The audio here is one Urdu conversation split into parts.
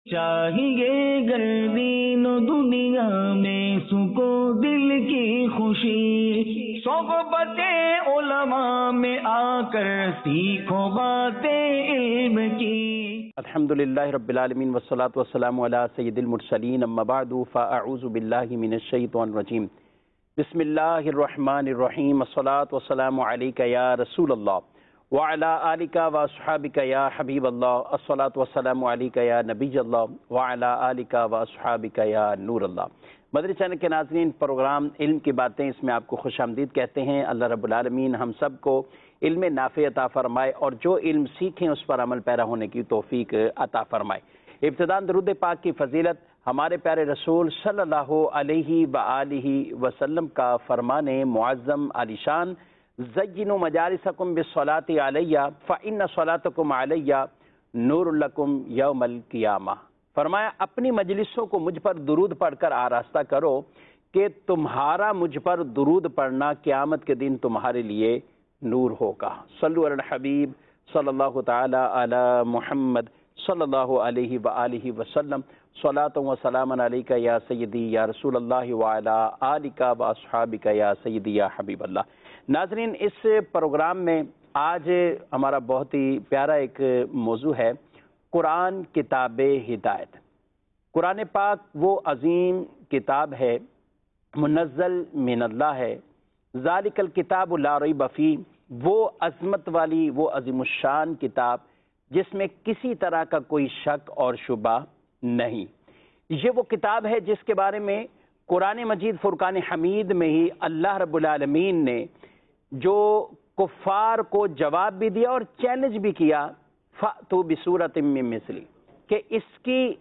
چاہیے گردین و دنیا میں سکو دل کی خوشی، صحبت علماء میں آ کر سیکھو باتیں علم کی۔ الحمدللہ رب العالمین والصلاة والسلام علی سید المرسلین، اما بعد فاعوذ باللہ من الشیطان الرجیم، بسم اللہ الرحمن الرحیم، الصلاة والسلام علیک یا رسول اللہ وعلی آلک واصحابک یا حبیب اللہ، الصلاة والسلام علیک یا نبی اللہ وعلی آلک واصحابک یا نور اللہ۔ مدنی چینل کے ناظرین، پروگرام علم کی باتیں، اس میں آپ کو خوش آمدید کہتے ہیں۔ اللہ رب العالمین ہم سب کو علم نافع عطا فرمائے اور جو علم سیکھیں اس پر عمل پیرا ہونے کی توفیق عطا فرمائے۔ ابتداءً درود پاک کی فضیلت ہمارے پیارے رسول صلی اللہ علیہ وآلہ وسلم کا فرمان معظم علی شان، زینوا مجالسکم بالصلاۃ علیہ فإن صلاتکم علیہ نور لکم یوم القیامہ۔ فرمایا اپنی مجلسوں کو مجھ پر درود پڑھ کر آراستہ کرو کہ تمہارا مجھ پر درود پڑھنا قیامت کے دن تمہارے لیے نور ہوگا۔ صلو علی الحبیب صلی اللہ تعالی علی محمد صلی اللہ علیہ وآلہ وسلم، صلاۃ و سلام علیک یا سیدی یا رسول اللہ وعلی آلک واصحابک یا سیدی یا حبیب اللہ۔ ناظرین، اس پروگرام میں آج ہمارا بہت ہی پیارا ایک موضوع ہے، قرآن کتاب ہدایت۔ قرآن پاک وہ عظیم کتاب ہے، منزل من اللہ ہے، ذالک الکتاب لا ریب فیہ، وہ عظمت والی، وہ عظیم الشان کتاب جس میں کسی طرح کا کوئی شک اور شبہ نہیں۔ یہ وہ کتاب ہے جس کے بارے میں قرآن مجید فرقان حمید میں ہی اللہ رب العالمین نے جو کفار کو جواب بھی دیا اور چیلنج بھی کیا، فَأْتُوا بِسُورَةٍ مِّن مِّثْلِهِ، کہ اس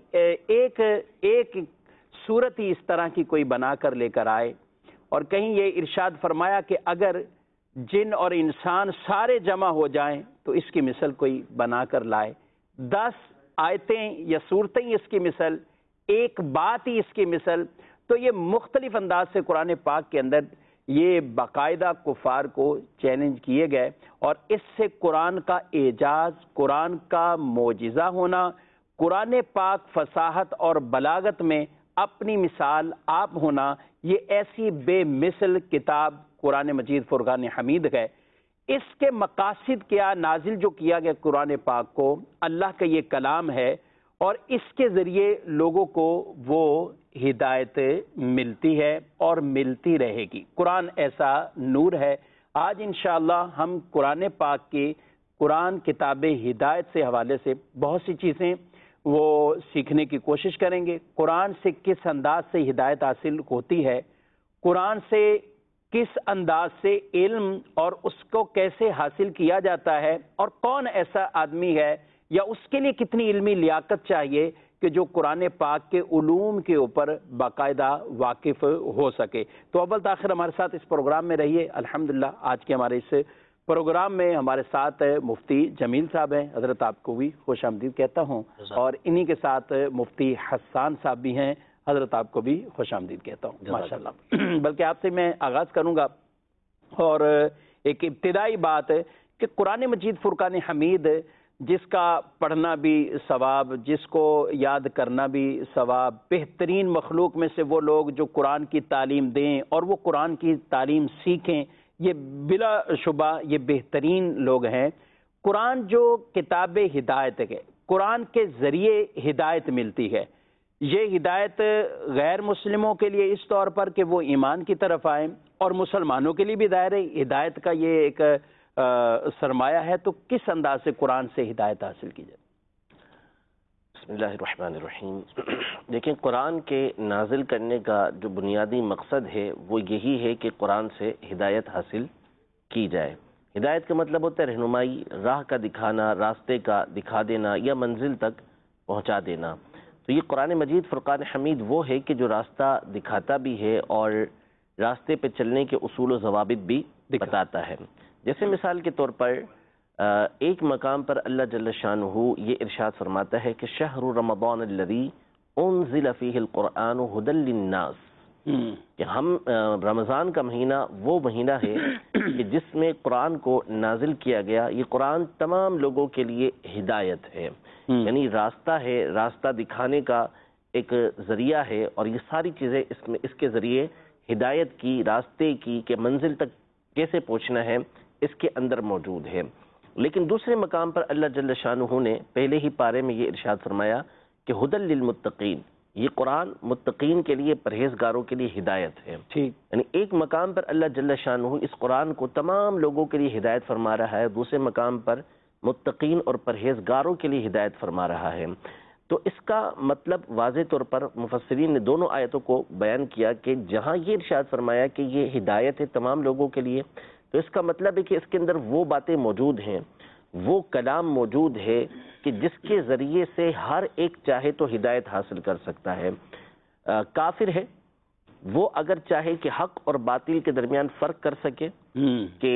کی ایک صورت ہی اس طرح کی کوئی بنا کر لے کر آئے۔ اور کہیں یہ ارشاد فرمایا کہ اگر جن اور انسان سارے جمع ہو جائیں تو اس کی مثل کوئی بنا کر لائے۔ 10 آیتیں یا صورتیں اس کی مثل، ایک بات ہی اس کی مثل۔ تو یہ مختلف انداز سے قرآن پاک کے اندر یہ باقاعدہ کفار کو چیلنج کیے گئے، اور اس سے قرآن کا اعجاز، قرآن کا معجزہ ہونا، قرآن پاک فصاحت اور بلاغت میں اپنی مثال آپ ہونا، یہ ایسی بے مثل کتاب قرآن مجید فرقان حمید ہے۔ اس کے مقاصد کیا، نازل جو کیا گیا قرآن پاک کو، اللہ کا یہ کلام ہے اور اس کے ذریعے لوگوں کو وہ ہدایت ملتی ہے اور ملتی رہے گی۔ قرآن ایسا نور ہے۔ آج انشاءاللہ ہم قرآن پاک کی قرآن کتاب ہدایت سے حوالے سے بہت سی چیزیں وہ سیکھنے کی کوشش کریں گے۔ قرآن سے کس انداز سے ہدایت حاصل ہوتی ہے، قرآن سے کس انداز سے علم اور اس کو کیسے حاصل کیا جاتا ہے، اور کون ایسا آدمی ہے یا اس کے لیے کتنی علمی لیاقت چاہیے کہ جو قرآن پاک کے علوم کے اوپر باقاعدہ واقف ہو سکے۔ تو اول تاخیر ہمارے ساتھ اس پروگرام میں رہیے۔ الحمدللہ آج کے ہمارے اس پروگرام میں ہمارے ساتھ مفتی جمیل صاحب ہیں، حضرت آپ کو بھی خوش آمدید کہتا ہوں، اور انہی کے ساتھ مفتی حسان صاحب بھی ہیں، حضرت آپ کو بھی خوش آمدید کہتا ہوں ماشاءاللہ۔ بلکہ آپ سے میں آغاز کروں گا، اور ایک ابتدائی بات ہے کہ قرآن مجید فرقان حمید جس کا پڑھنا بھی ثواب، جس کو یاد کرنا بھی ثواب، بہترین مخلوق میں سے وہ لوگ جو قرآن کی تعلیم دیں اور وہ قرآن کی تعلیم سیکھیں، یہ بلا شبہ یہ بہترین لوگ ہیں۔ قرآن جو کتاب ہدایت ہے، قرآن کے ذریعے ہدایت ملتی ہے۔ یہ ہدایت غیر مسلموں کے لیے اس طور پر کہ وہ ایمان کی طرف آئیں، اور مسلمانوں کے لیے بھی دائرہ ہدایت کا یہ ایک سرمایہ ہے۔ تو کس انداز سے قرآن سے ہدایت حاصل کی جائے؟ بسم اللہ الرحمن الرحیم۔ دیکھیں، قرآن کے نازل کرنے کا جو بنیادی مقصد ہے وہ یہی ہے کہ قرآن سے ہدایت حاصل کی جائے۔ ہدایت کا مطلب ہوتا ہے رہنمائی، راہ کا دکھانا، راستے کا دکھا دینا یا منزل تک پہنچا دینا۔ تو یہ قرآن مجید فرقان حمید وہ ہے کہ جو راستہ دکھاتا بھی ہے اور راستے پہ چلنے کے اصول و ضوابط بھی بتاتا ہے۔ جیسے مثال کے طور پر ایک مقام پر اللہ جل شانہ یہ ارشاد فرماتا ہے کہ شہر رمضان الذی انزل فیہ القرآن ھدی للناس، کہ ہم رمضان کا مہینہ وہ مہینہ ہے کہ جس میں قرآن کو نازل کیا گیا۔ یہ قرآن تمام لوگوں کے لیے ہدایت ہے۔ یعنی راستہ ہے، راستہ دکھانے کا ایک ذریعہ ہے، اور یہ ساری چیزیں اس کے ذریعے ہدایت کی، راستے کی، کہ منزل تک کیسے پہنچنا ہے، اس کے اندر موجود ہے۔ لیکن دوسرے مقام پر اللہ جل شانہ نے پہلے ہی پارے میں یہ ارشاد فرمایا کہ ہدی للمتقین، یہ قرآن متقین کے لیے، پرہیزگاروں کے لیے ہدایت ہے۔ یعنی ایک مقام پر اللہ جل شانہ اس قرآن کو تمام لوگوں کے لیے ہدایت فرما رہا ہے، دوسرے مقام پر متقین اور پرہیزگاروں کے لیے ہدایت فرما رہا ہے۔ تو اس کا مطلب واضح طور پر مفسرین نے دونوں آیتوں کو بیان کیا کہ جہاں یہ ارشاد فرمایا کہ یہ ہدایت ہے تمام لوگوں کے لیے، تو اس کا مطلب ہے کہ اس کے اندر وہ باتیں موجود ہیں، وہ کلام موجود ہے کہ جس کے ذریعے سے ہر ایک چاہے تو ہدایت حاصل کر سکتا ہے۔ کافر ہے وہ اگر چاہے کہ حق اور باطل کے درمیان فرق کر سکے کہ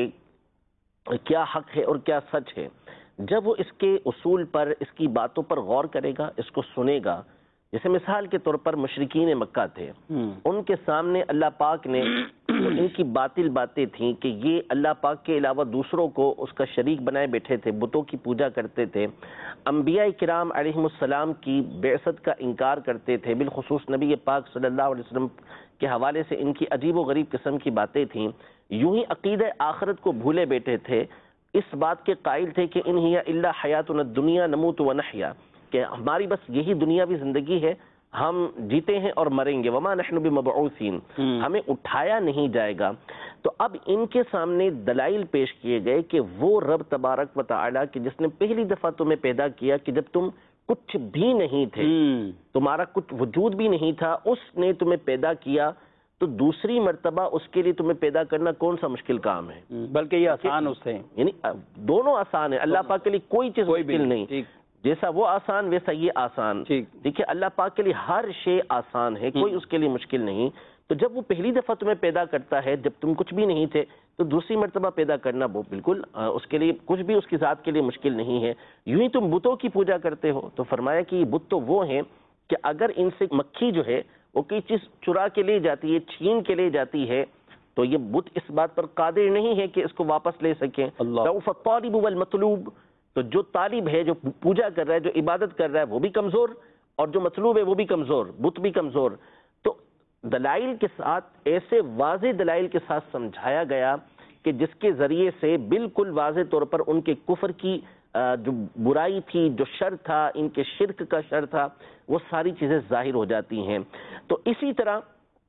کیا حق ہے اور کیا سچ ہے، جب وہ اس کے اصول پر، اس کی باتوں پر غور کرے گا، اس کو سنے گا، جیسے مثال کے طور پر مشرکین مکہ تھے، ان کے سامنے اللہ پاک نے ان کی باطل باتیں تھیں کہ یہ اللہ پاک کے علاوہ دوسروں کو اس کا شریک بنائے بیٹھے تھے، بتوں کی پوجا کرتے تھے، انبیاء کرام علیہم السلام کی بعثت کا انکار کرتے تھے، بالخصوص نبی پاک صلی اللہ علیہ وسلم کے حوالے سے ان کی عجیب و غریب قسم کی باتیں تھیں، یوں ہی عقیدہ آخرت کو بھولے بیٹھے تھے، اس بات کے قائل تھے کہ ان ہی الا حیاتنا الدنیا نموت و نحیا، کہ ہماری بس یہی دنیاوی زندگی ہے، ہم جیتے ہیں اور مریں گے، وما نحن بمبعوثین، ہمیں اٹھایا نہیں جائے گا۔ تو اب ان کے سامنے دلائل پیش کیے گئے کہ وہ رب تبارک و تعالی کہ جس نے پہلی دفعہ تمہیں پیدا کیا کہ جب تم کچھ بھی نہیں تھے، تمہارا کچھ وجود بھی نہیں تھا، اس نے تمہیں پیدا کیا، تو دوسری مرتبہ اس کے لیے تمہیں پیدا کرنا کون سا مشکل کام ہے؟ بلکہ یہ آسان اس سے، یعنی دونوں آسان ہے، اللہ پاک کے لیے کوئی چیز مشکل نہیں، جیسا وہ آسان ویسا یہ آسان۔ دیکھیے اللہ پاک کے لیے ہر شے آسان ہے، کوئی اس کے لیے مشکل نہیں۔ تو جب وہ پہلی دفعہ تمہیں پیدا کرتا ہے جب تم کچھ بھی نہیں تھے، تو دوسری مرتبہ پیدا کرنا وہ بالکل اس کے لیے کچھ بھی اس کی ذات کے لیے مشکل نہیں ہے۔ یوں ہی تم بتوں کی پوجا کرتے ہو، تو فرمایا کہ یہ بت تو وہ ہیں کہ اگر ان سے مکھی جو ہے وہ کوئی چیز چرا کے لے جاتی ہے، چھین کے لے جاتی ہے، تو یہ بت اس بات پر قادر نہیں ہے کہ اس کو واپس لے سکیں۔ ضعف الطالب والمطلوب، تو جو طالب ہے، جو پوجا کر رہا ہے، جو عبادت کر رہا ہے، وہ بھی کمزور، اور جو مطلوب ہے وہ بھی کمزور، بت بھی کمزور۔ تو دلائل کے ساتھ، ایسے واضح دلائل کے ساتھ سمجھایا گیا کہ جس کے ذریعے سے بالکل واضح طور پر ان کے کفر کی جو برائی تھی، جو شر تھا، ان کے شرک کا شر تھا، وہ ساری چیزیں ظاہر ہو جاتی ہیں۔ تو اسی طرح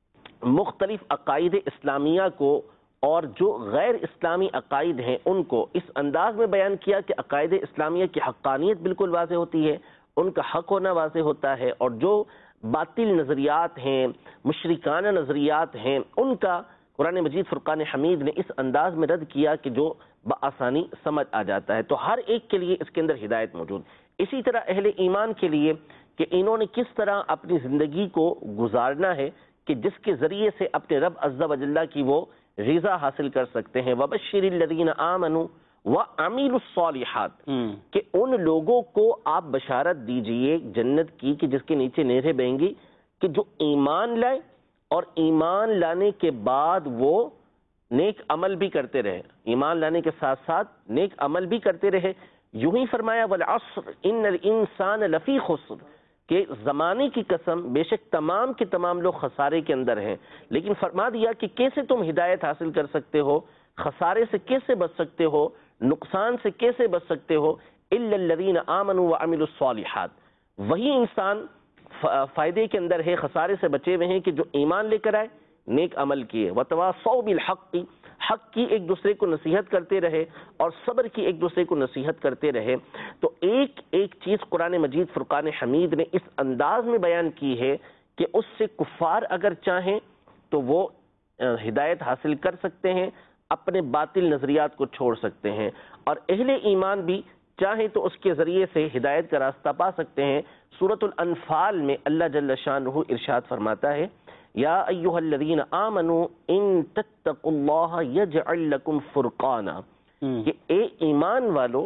مختلف عقائد اسلامیہ کو اور جو غیر اسلامی عقائد ہیں ان کو اس انداز میں بیان کیا کہ عقائد اسلامیہ کی حقانیت بالکل واضح ہوتی ہے، ان کا حق ہونا واضح ہوتا ہے، اور جو باطل نظریات ہیں، مشرکانہ نظریات ہیں، ان کا قرآن مجید فرقان حمید نے اس انداز میں رد کیا کہ جو بآسانی سمجھ آ جاتا ہے۔ تو ہر ایک کے لیے اس کے اندر ہدایت موجود۔ اسی طرح اہل ایمان کے لیے کہ انہوں نے کس طرح اپنی زندگی کو گزارنا ہے کہ جس کے ذریعے سے اپنے رب عز و جل کی وہ رضا حاصل کر سکتے ہیں۔ وَبَشِّرِ الَّذِينَ آمَنُوا وَعَمِلُوا الصَّالِحَاتِ، کہ ان لوگوں کو آپ بشارت دیجئے جنت کی کہ جس کے نیچے نہریں بہیں گی، کہ جو ایمان لائے اور ایمان لانے کے بعد وہ نیک عمل بھی کرتے رہے، ایمان لانے کے ساتھ ساتھ نیک عمل بھی کرتے رہے۔ یوں ہی فرمایا وَالْعَصْرِ إِنَّ الْإِنسَانَ لَفِي خُسْرٍ، کہ زمانے کی قسم بے شک تمام کے تمام لوگ خسارے کے اندر ہیں۔ لیکن فرما دیا کہ کیسے تم ہدایت حاصل کر سکتے ہو، خسارے سے کیسے بچ سکتے ہو، نقصان سے کیسے بچ سکتے ہو، إِلَّا الَّذِينَ آمَنُوا وَعَمِلُوا الصَّالِحَاتِ، وہی انسان فائدے کے اندر ہے، خسارے سے بچے ہوئے ہیں کہ جو ایمان لے کر آئے، نیک عمل کیے، وَتَوَاصَوْا بِالْحَقِّ، حق کی ایک دوسرے کو نصیحت کرتے رہے، اور صبر کی ایک دوسرے کو نصیحت کرتے رہے۔ تو ایک ایک چیز قرآن مجید فرقان حمید نے اس انداز میں بیان کی ہے کہ اس سے کفار اگر چاہیں تو وہ ہدایت حاصل کر سکتے ہیں، اپنے باطل نظریات کو چھوڑ سکتے ہیں، اور اہل ایمان بھی چاہیں تو اس کے ذریعے سے ہدایت کا راستہ پا سکتے ہیں۔ سورۃ الانفال میں اللہ جل شانہ ارشاد فرماتا ہے یا ایھا الذین آمنوا ان تتقوا اللہ یجعل لکم فرقانا، کہ اے ایمان والو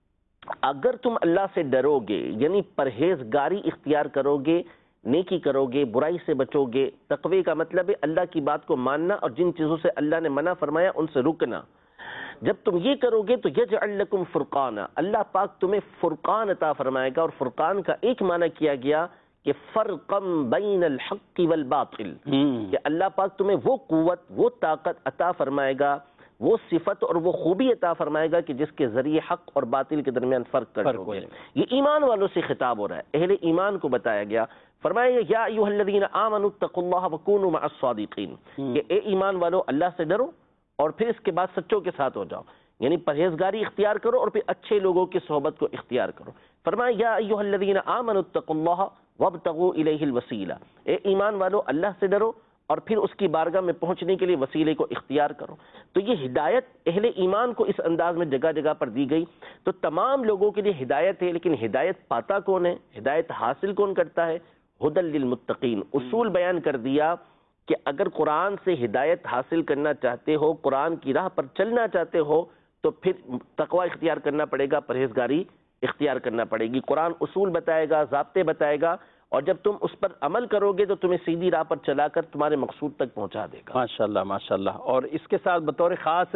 اگر تم اللہ سے ڈرو گے، یعنی پرہیزگاری اختیار کرو گے، نیکی کرو گے، برائی سے بچو گے، تقوی کا مطلب ہے اللہ کی بات کو ماننا اور جن چیزوں سے اللہ نے منع فرمایا ان سے رکنا، جب تم یہ کرو گے تو یجعل لکم فرقانا، اللہ پاک تمہیں فرقان عطا فرمائے گا. اور فرقان کا ایک معنی کیا گیا کہ فرقم بین الحق والباطل، کہ اللہ پاک تمہیں وہ قوت، وہ طاقت عطا فرمائے گا، وہ صفت اور وہ خوبی عطا فرمائے گا کہ جس کے ذریعے حق اور باطل کے درمیان فرق کر دو گے. یہ ایمان والوں سے خطاب ہو رہا ہے، اہل ایمان کو بتایا گیا. فرمایا یا ایھا الذین آمنوا اتقوا اللہ وکونوا مع الصادقین، کہ اے ایمان والو اللہ سے ڈرو اور پھر اس کے بعد سچوں کے ساتھ ہو جاؤ، یعنی پرہیزگاری اختیار کرو اور پھر اچھے لوگوں کی صحبت کو اختیار کرو. فرمایا یا ایھا الذین آمنوا اتقوا اللہ وابتغوا الیہ الوسیلہ، اے ایمان والو اللہ سے ڈرو اور پھر اس کی بارگاہ میں پہنچنے کے لیے وسیلے کو اختیار کرو. تو یہ ہدایت اہل ایمان کو اس انداز میں جگہ جگہ پر دی گئی. تو تمام لوگوں کے لیے ہدایت ہے، لیکن ہدایت پاتا کون ہے، ہدایت حاصل کون کرتا ہے؟ ھدی للمتقین. اصول بیان کر دیا کہ اگر قرآن سے ہدایت حاصل کرنا چاہتے ہو، قرآن کی راہ پر چلنا چاہتے ہو، تو پھر تقوی اختیار کرنا پڑے گا، پرہیزگاری اختیار کرنا پڑے گی. قرآن اصول بتائے گا، ضابطے بتائے گا، اور جب تم اس پر عمل کرو گے تو تمہیں سیدھی راہ پر چلا کر تمہارے مقصود تک پہنچا دے گا. ماشاءاللہ ماشاءاللہ. اور اس کے ساتھ بطور خاص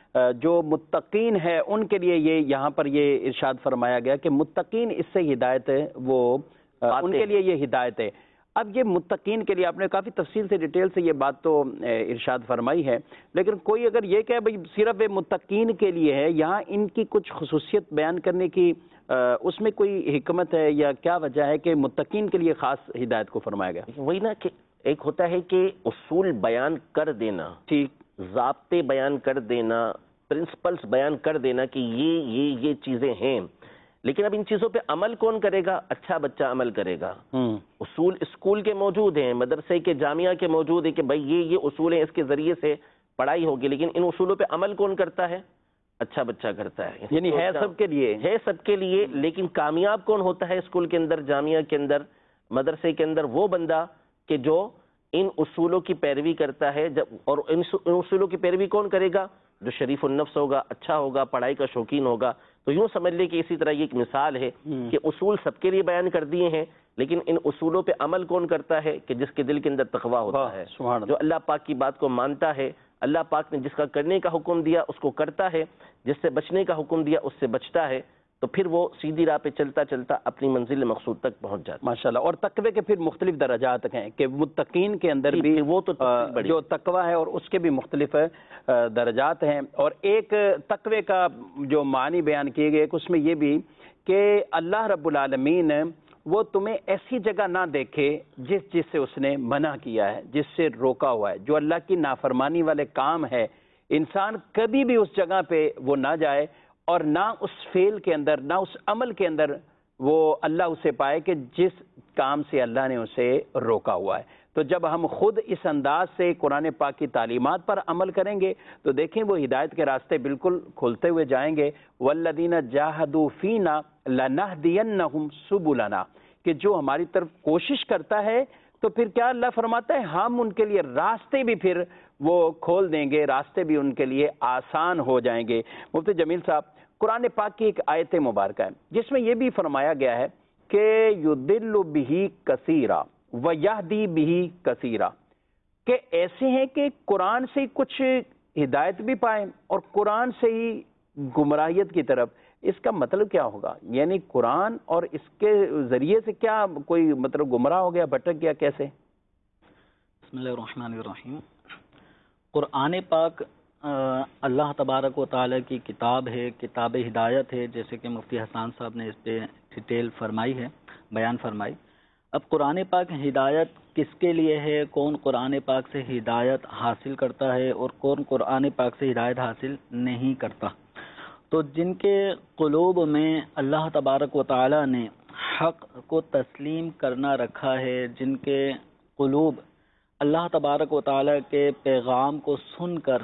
جو متقین ہے ان کے لیے یہ یہاں پر یہ ارشاد فرمایا گیا کہ متقین اس سے ہدایت ہے، وہ ان کے لیے یہ ہدایت ہے. اب یہ متقین کے لیے آپ نے کافی تفصیل سے ڈیٹیل سے یہ بات تو ارشاد فرمائی ہے، لیکن کوئی اگر یہ کہ بھئی صرف متقین کے لیے ہے، یہاں ان کی کچھ خصوصیت بیان کرنے کی اس میں کوئی حکمت ہے یا کیا وجہ ہے کہ متقین کے لیے خاص ہدایت کو فرمایا گیا؟ وہی نا کہ ایک ہوتا ہے کہ اصول بیان کر دینا، ٹھیک، ضابطے بیان کر دینا، پرنسپلز بیان کر دینا کہ یہ چیزیں ہیں، لیکن اب ان چیزوں پہ عمل کون کرے گا؟ اچھا بچہ عمل کرے گا. اصول اسکول کے موجود ہیں، مدرسے کے، جامعہ کے موجود ہیں کہ بھائی یہ اصول ہیں، اس کے ذریعے سے پڑھائی ہوگی، لیکن ان اصولوں پہ عمل کون کرتا ہے؟ اچھا بچہ کرتا ہے. یعنی ہے سب کے لیے، ہے سب کے لیے، لیکن کامیاب کون ہوتا ہے اسکول کے اندر، جامعہ کے اندر، مدرسے کے اندر؟ وہ بندہ کہ جو ان اصولوں کی پیروی کرتا ہے. اور ان اصولوں کی پیروی کون کرے گا؟ جو شریف النفس ہوگا، اچھا ہوگا، پڑھائی کا شوقین ہوگا. تو یوں سمجھ لے کہ اسی طرح یہ ایک مثال ہے کہ اصول سب کے لیے بیان کر دیے ہیں، لیکن ان اصولوں پہ عمل کون کرتا ہے؟ کہ جس کے دل کے اندر تقویٰ ہوتا ہے، جو اللہ پاک کی بات کو مانتا ہے، اللہ پاک نے جس کا کرنے کا حکم دیا اس کو کرتا ہے، جس سے بچنے کا حکم دیا اس سے بچتا ہے، تو پھر وہ سیدھی راہ پہ چلتا چلتا اپنی منزل مقصود تک پہنچ جاتا ہے. ماشاءاللہ. اور تقوی کے پھر مختلف درجات ہیں کہ متقین کے اندر بھی وہ تو جو تقوی ہے اور اس کے بھی مختلف درجات ہیں. اور ایک تقوی کا جو معنی بیان کیے گئے اس میں یہ بھی کہ اللہ رب العالمین وہ تمہیں ایسی جگہ نہ دیکھے جس سے اس نے منع کیا ہے، جس سے روکا ہوا ہے، جو اللہ کی نافرمانی والے کام ہے، انسان کبھی بھی اس جگہ پہ وہ نہ جائے اور نہ اس فعل کے اندر، نہ اس عمل کے اندر وہ اللہ اسے پائے کہ جس کام سے اللہ نے اسے روکا ہوا ہے. تو جب ہم خود اس انداز سے قرآن پاک کی تعلیمات پر عمل کریں گے تو دیکھیں وہ ہدایت کے راستے بالکل کھلتے ہوئے جائیں گے. والذین جاہدوا فینا لنہدینہم سبلنا، کہ جو ہماری طرف کوشش کرتا ہے تو پھر کیا اللہ فرماتا ہے ہم ان کے لیے راستے بھی پھر وہ کھول دیں گے، راستے بھی ان کے لیے آسان ہو جائیں گے. مفتی جمیل صاحب، قرآن پاک کی ایک آیت مبارکہ ہے جس میں یہ بھی فرمایا گیا ہے کہ یضل بہ کثیرا ویہدی بہ کثیرا، کہ ایسے ہیں کہ قرآن سے کچھ ہدایت بھی پائیں اور قرآن سے ہی گمراہیت کی طرف. اس کا مطلب کیا ہوگا؟ یعنی قرآن اور اس کے ذریعے سے کیا کوئی مطلب گمراہ ہو گیا، بھٹک گیا، کیسے؟ بسم اللہ الرحمن الرحیم. قرآن پاک اللہ تبارک و تعالیٰ کی کتاب ہے، کتاب ہدایت ہے، جیسے کہ مفتی حسان صاحب نے اس پہ ڈیٹیل فرمائی ہے، بیان فرمائی. اب قرآن پاک ہدایت کس کے لیے ہے، کون قرآن پاک سے ہدایت حاصل کرتا ہے اور کون قرآن پاک سے ہدایت حاصل نہیں کرتا؟ تو جن کے قلوب میں اللہ تبارک و تعالیٰ نے حق کو تسلیم کرنا رکھا ہے، جن کے قلوب اللہ تبارک و تعالیٰ کے پیغام کو سن کر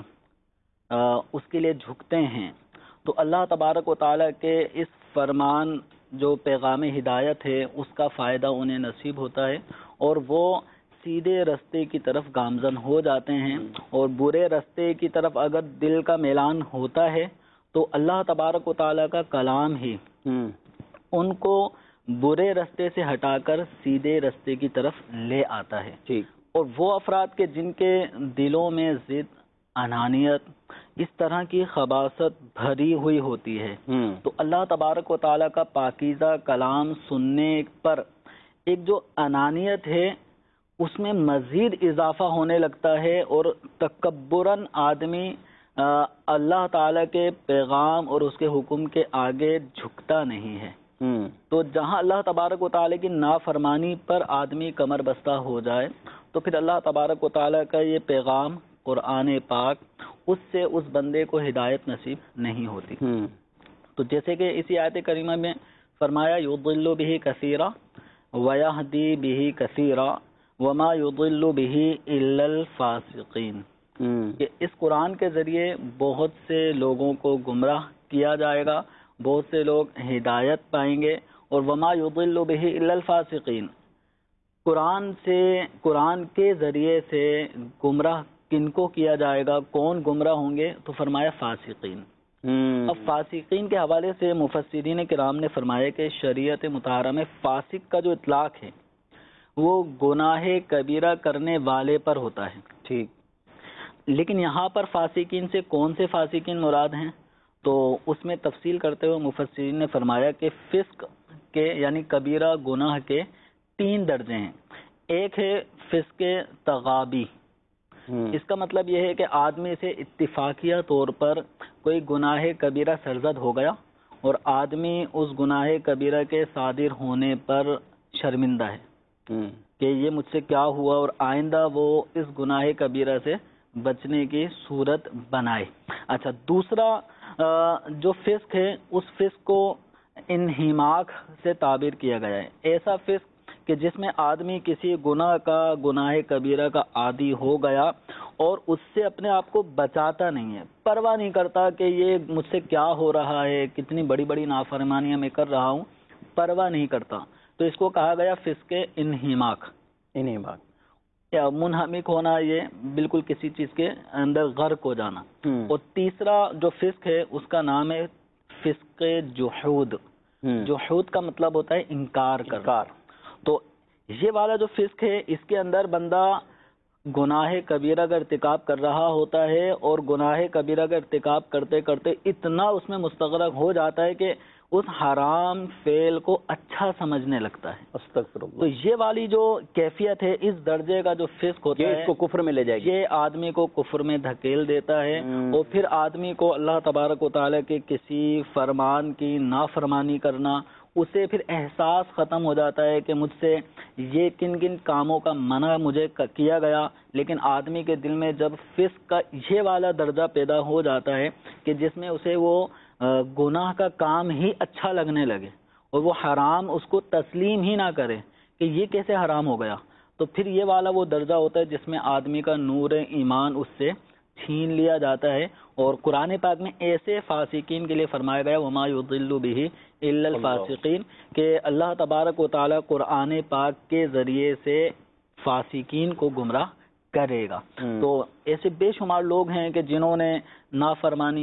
اس کے لیے جھکتے ہیں، تو اللہ تبارک و تعالیٰ کے اس فرمان جو پیغام ہدایت ہے اس کا فائدہ انہیں نصیب ہوتا ہے اور وہ سیدھے رستے کی طرف گامزن ہو جاتے ہیں. اور برے رستے کی طرف اگر دل کا میلان ہوتا ہے تو اللہ تبارک و تعالیٰ کا کلام ہی ان کو برے رستے سے ہٹا کر سیدھے رستے کی طرف لے آتا ہے. اور وہ افراد کے جن کے دلوں میں ضد انانیت، اس طرح کی خباثت بھری ہوئی ہوتی ہے۔ تو اللہ تبارک و تعالیٰ کا پاکیزہ کلام سننے پر ایک جو انانیت ہے اس میں مزید اضافہ ہونے لگتا ہے، اور تکبراً آدمی اللہ تعالیٰ کے پیغام اور اس کے حکم کے آگے جھکتا نہیں ہے۔ تو جہاں اللہ تبارک و تعالیٰ کی نافرمانی پر آدمی کمر بستہ ہو جائے تو پھر اللہ تبارک و تعالیٰ کا یہ پیغام قرآن پاک اس سے اس بندے کو ہدایت نصیب نہیں ہوتی۔ تو جیسے کہ اسی آیت کریمہ میں فرمایا یضل بہ کثیرا ویہدی بہ کثیرا وما یضل بہ الا الفاسقین، کہ اس قرآن کے ذریعے بہت سے لوگوں کو گمراہ کیا جائے گا، بہت سے لوگ ہدایت پائیں گے، اور وما یضل بہ الا الفاسقین، قرآن کے ذریعے سے گمراہ کن کو کیا جائے گا، کون گمراہ ہوں گے؟ تو فرمایا فاسقین۔ اب فاسقین کے حوالے سے مفسرین کرام نے فرمایا کہ شریعت مطہرہ میں فاسق کا جو اطلاق ہے وہ گناہ کبیرہ کرنے والے پر ہوتا ہے، ٹھیک، لیکن یہاں پر فاسقین سے کون سے فاسقین مراد ہیں؟ تو اس میں تفصیل کرتے ہوئے مفسرین نے فرمایا کہ فسق کے یعنی کبیرہ گناہ کے 3 درجے ہیں۔ ایک ہے فسق تغابی، اس کا مطلب یہ ہے کہ آدمی سے اتفاقیہ طور پر کوئی گناہ کبیرہ سرزد ہو گیا اور آدمی اس گناہ کبیرہ کے صادر ہونے پر شرمندہ ہے کہ یہ مجھ سے کیا ہوا، اور آئندہ وہ اس گناہ کبیرہ سے بچنے کی صورت بنائے۔ اچھا، دوسرا جو فسق ہے اس فسق کو انہماک سے تعبیر کیا گیا ہے، ایسا فسق کہ جس میں آدمی کسی گناہ کبیرہ کا عادی ہو گیا اور اس سے اپنے آپ کو بچاتا نہیں ہے، پرواہ نہیں کرتا کہ یہ مجھ سے کیا ہو رہا ہے، کتنی بڑی بڑی نافرمانیاں میں کر رہا ہوں، پرواہ نہیں کرتا، تو اس کو کہا گیا فسق انہماک یا منہمک ہونا، یہ بالکل کسی چیز کے اندر غرق ہو جانا۔ اور تیسرا جو فسق ہے اس کا نام ہے فسق جحود۔ جحود کا مطلب ہوتا ہے انکار کرنا۔ تو یہ والا جو فسق ہے اس کے اندر بندہ گناہ کبیرہ کا ارتکاب کر رہا ہوتا ہے، اور گناہ کبیرہ کا ارتکاب کرتے کرتے اتنا اس میں مستغرق ہو جاتا ہے کہ اس حرام فعل کو اچھا سمجھنے لگتا ہے۔ استغفر اللہ۔ تو یہ والی جو کیفیت ہے، اس درجے کا جو فسق ہوتا ہے، اس کو کفر میں لے جائے گی، یہ آدمی کو کفر میں دھکیل دیتا ہے، اور پھر آدمی کو اللہ تبارک و تعالیٰ کے کسی فرمان کی نافرمانی کرنا، اسے پھر احساس ختم ہو جاتا ہے کہ مجھ سے یہ کن کن کاموں کا منع مجھے کیا گیا، لیکن آدمی کے دل میں جب فسق کا یہ والا درجہ پیدا ہو جاتا ہے کہ جس میں اسے وہ گناہ کا کام ہی اچھا لگنے لگے اور وہ حرام اس کو تسلیم ہی نہ کرے کہ یہ کیسے حرام ہو گیا، تو پھر یہ والا وہ درجہ ہوتا ہے جس میں آدمی کا نور ایمان اس سے چھین لیا جاتا ہے۔ اور قرآن پاک میں ایسے فاسقین کے لیے فرمایا گیا وما یضل بہ الا الفاسقین، کہ اللہ تبارک و تعالیٰ قرآن پاک کے ذریعے سے فاسقین کو گمراہ کرے گا۔ تو ایسے بے شمار لوگ ہیں کہ جنہوں نے نافرمانی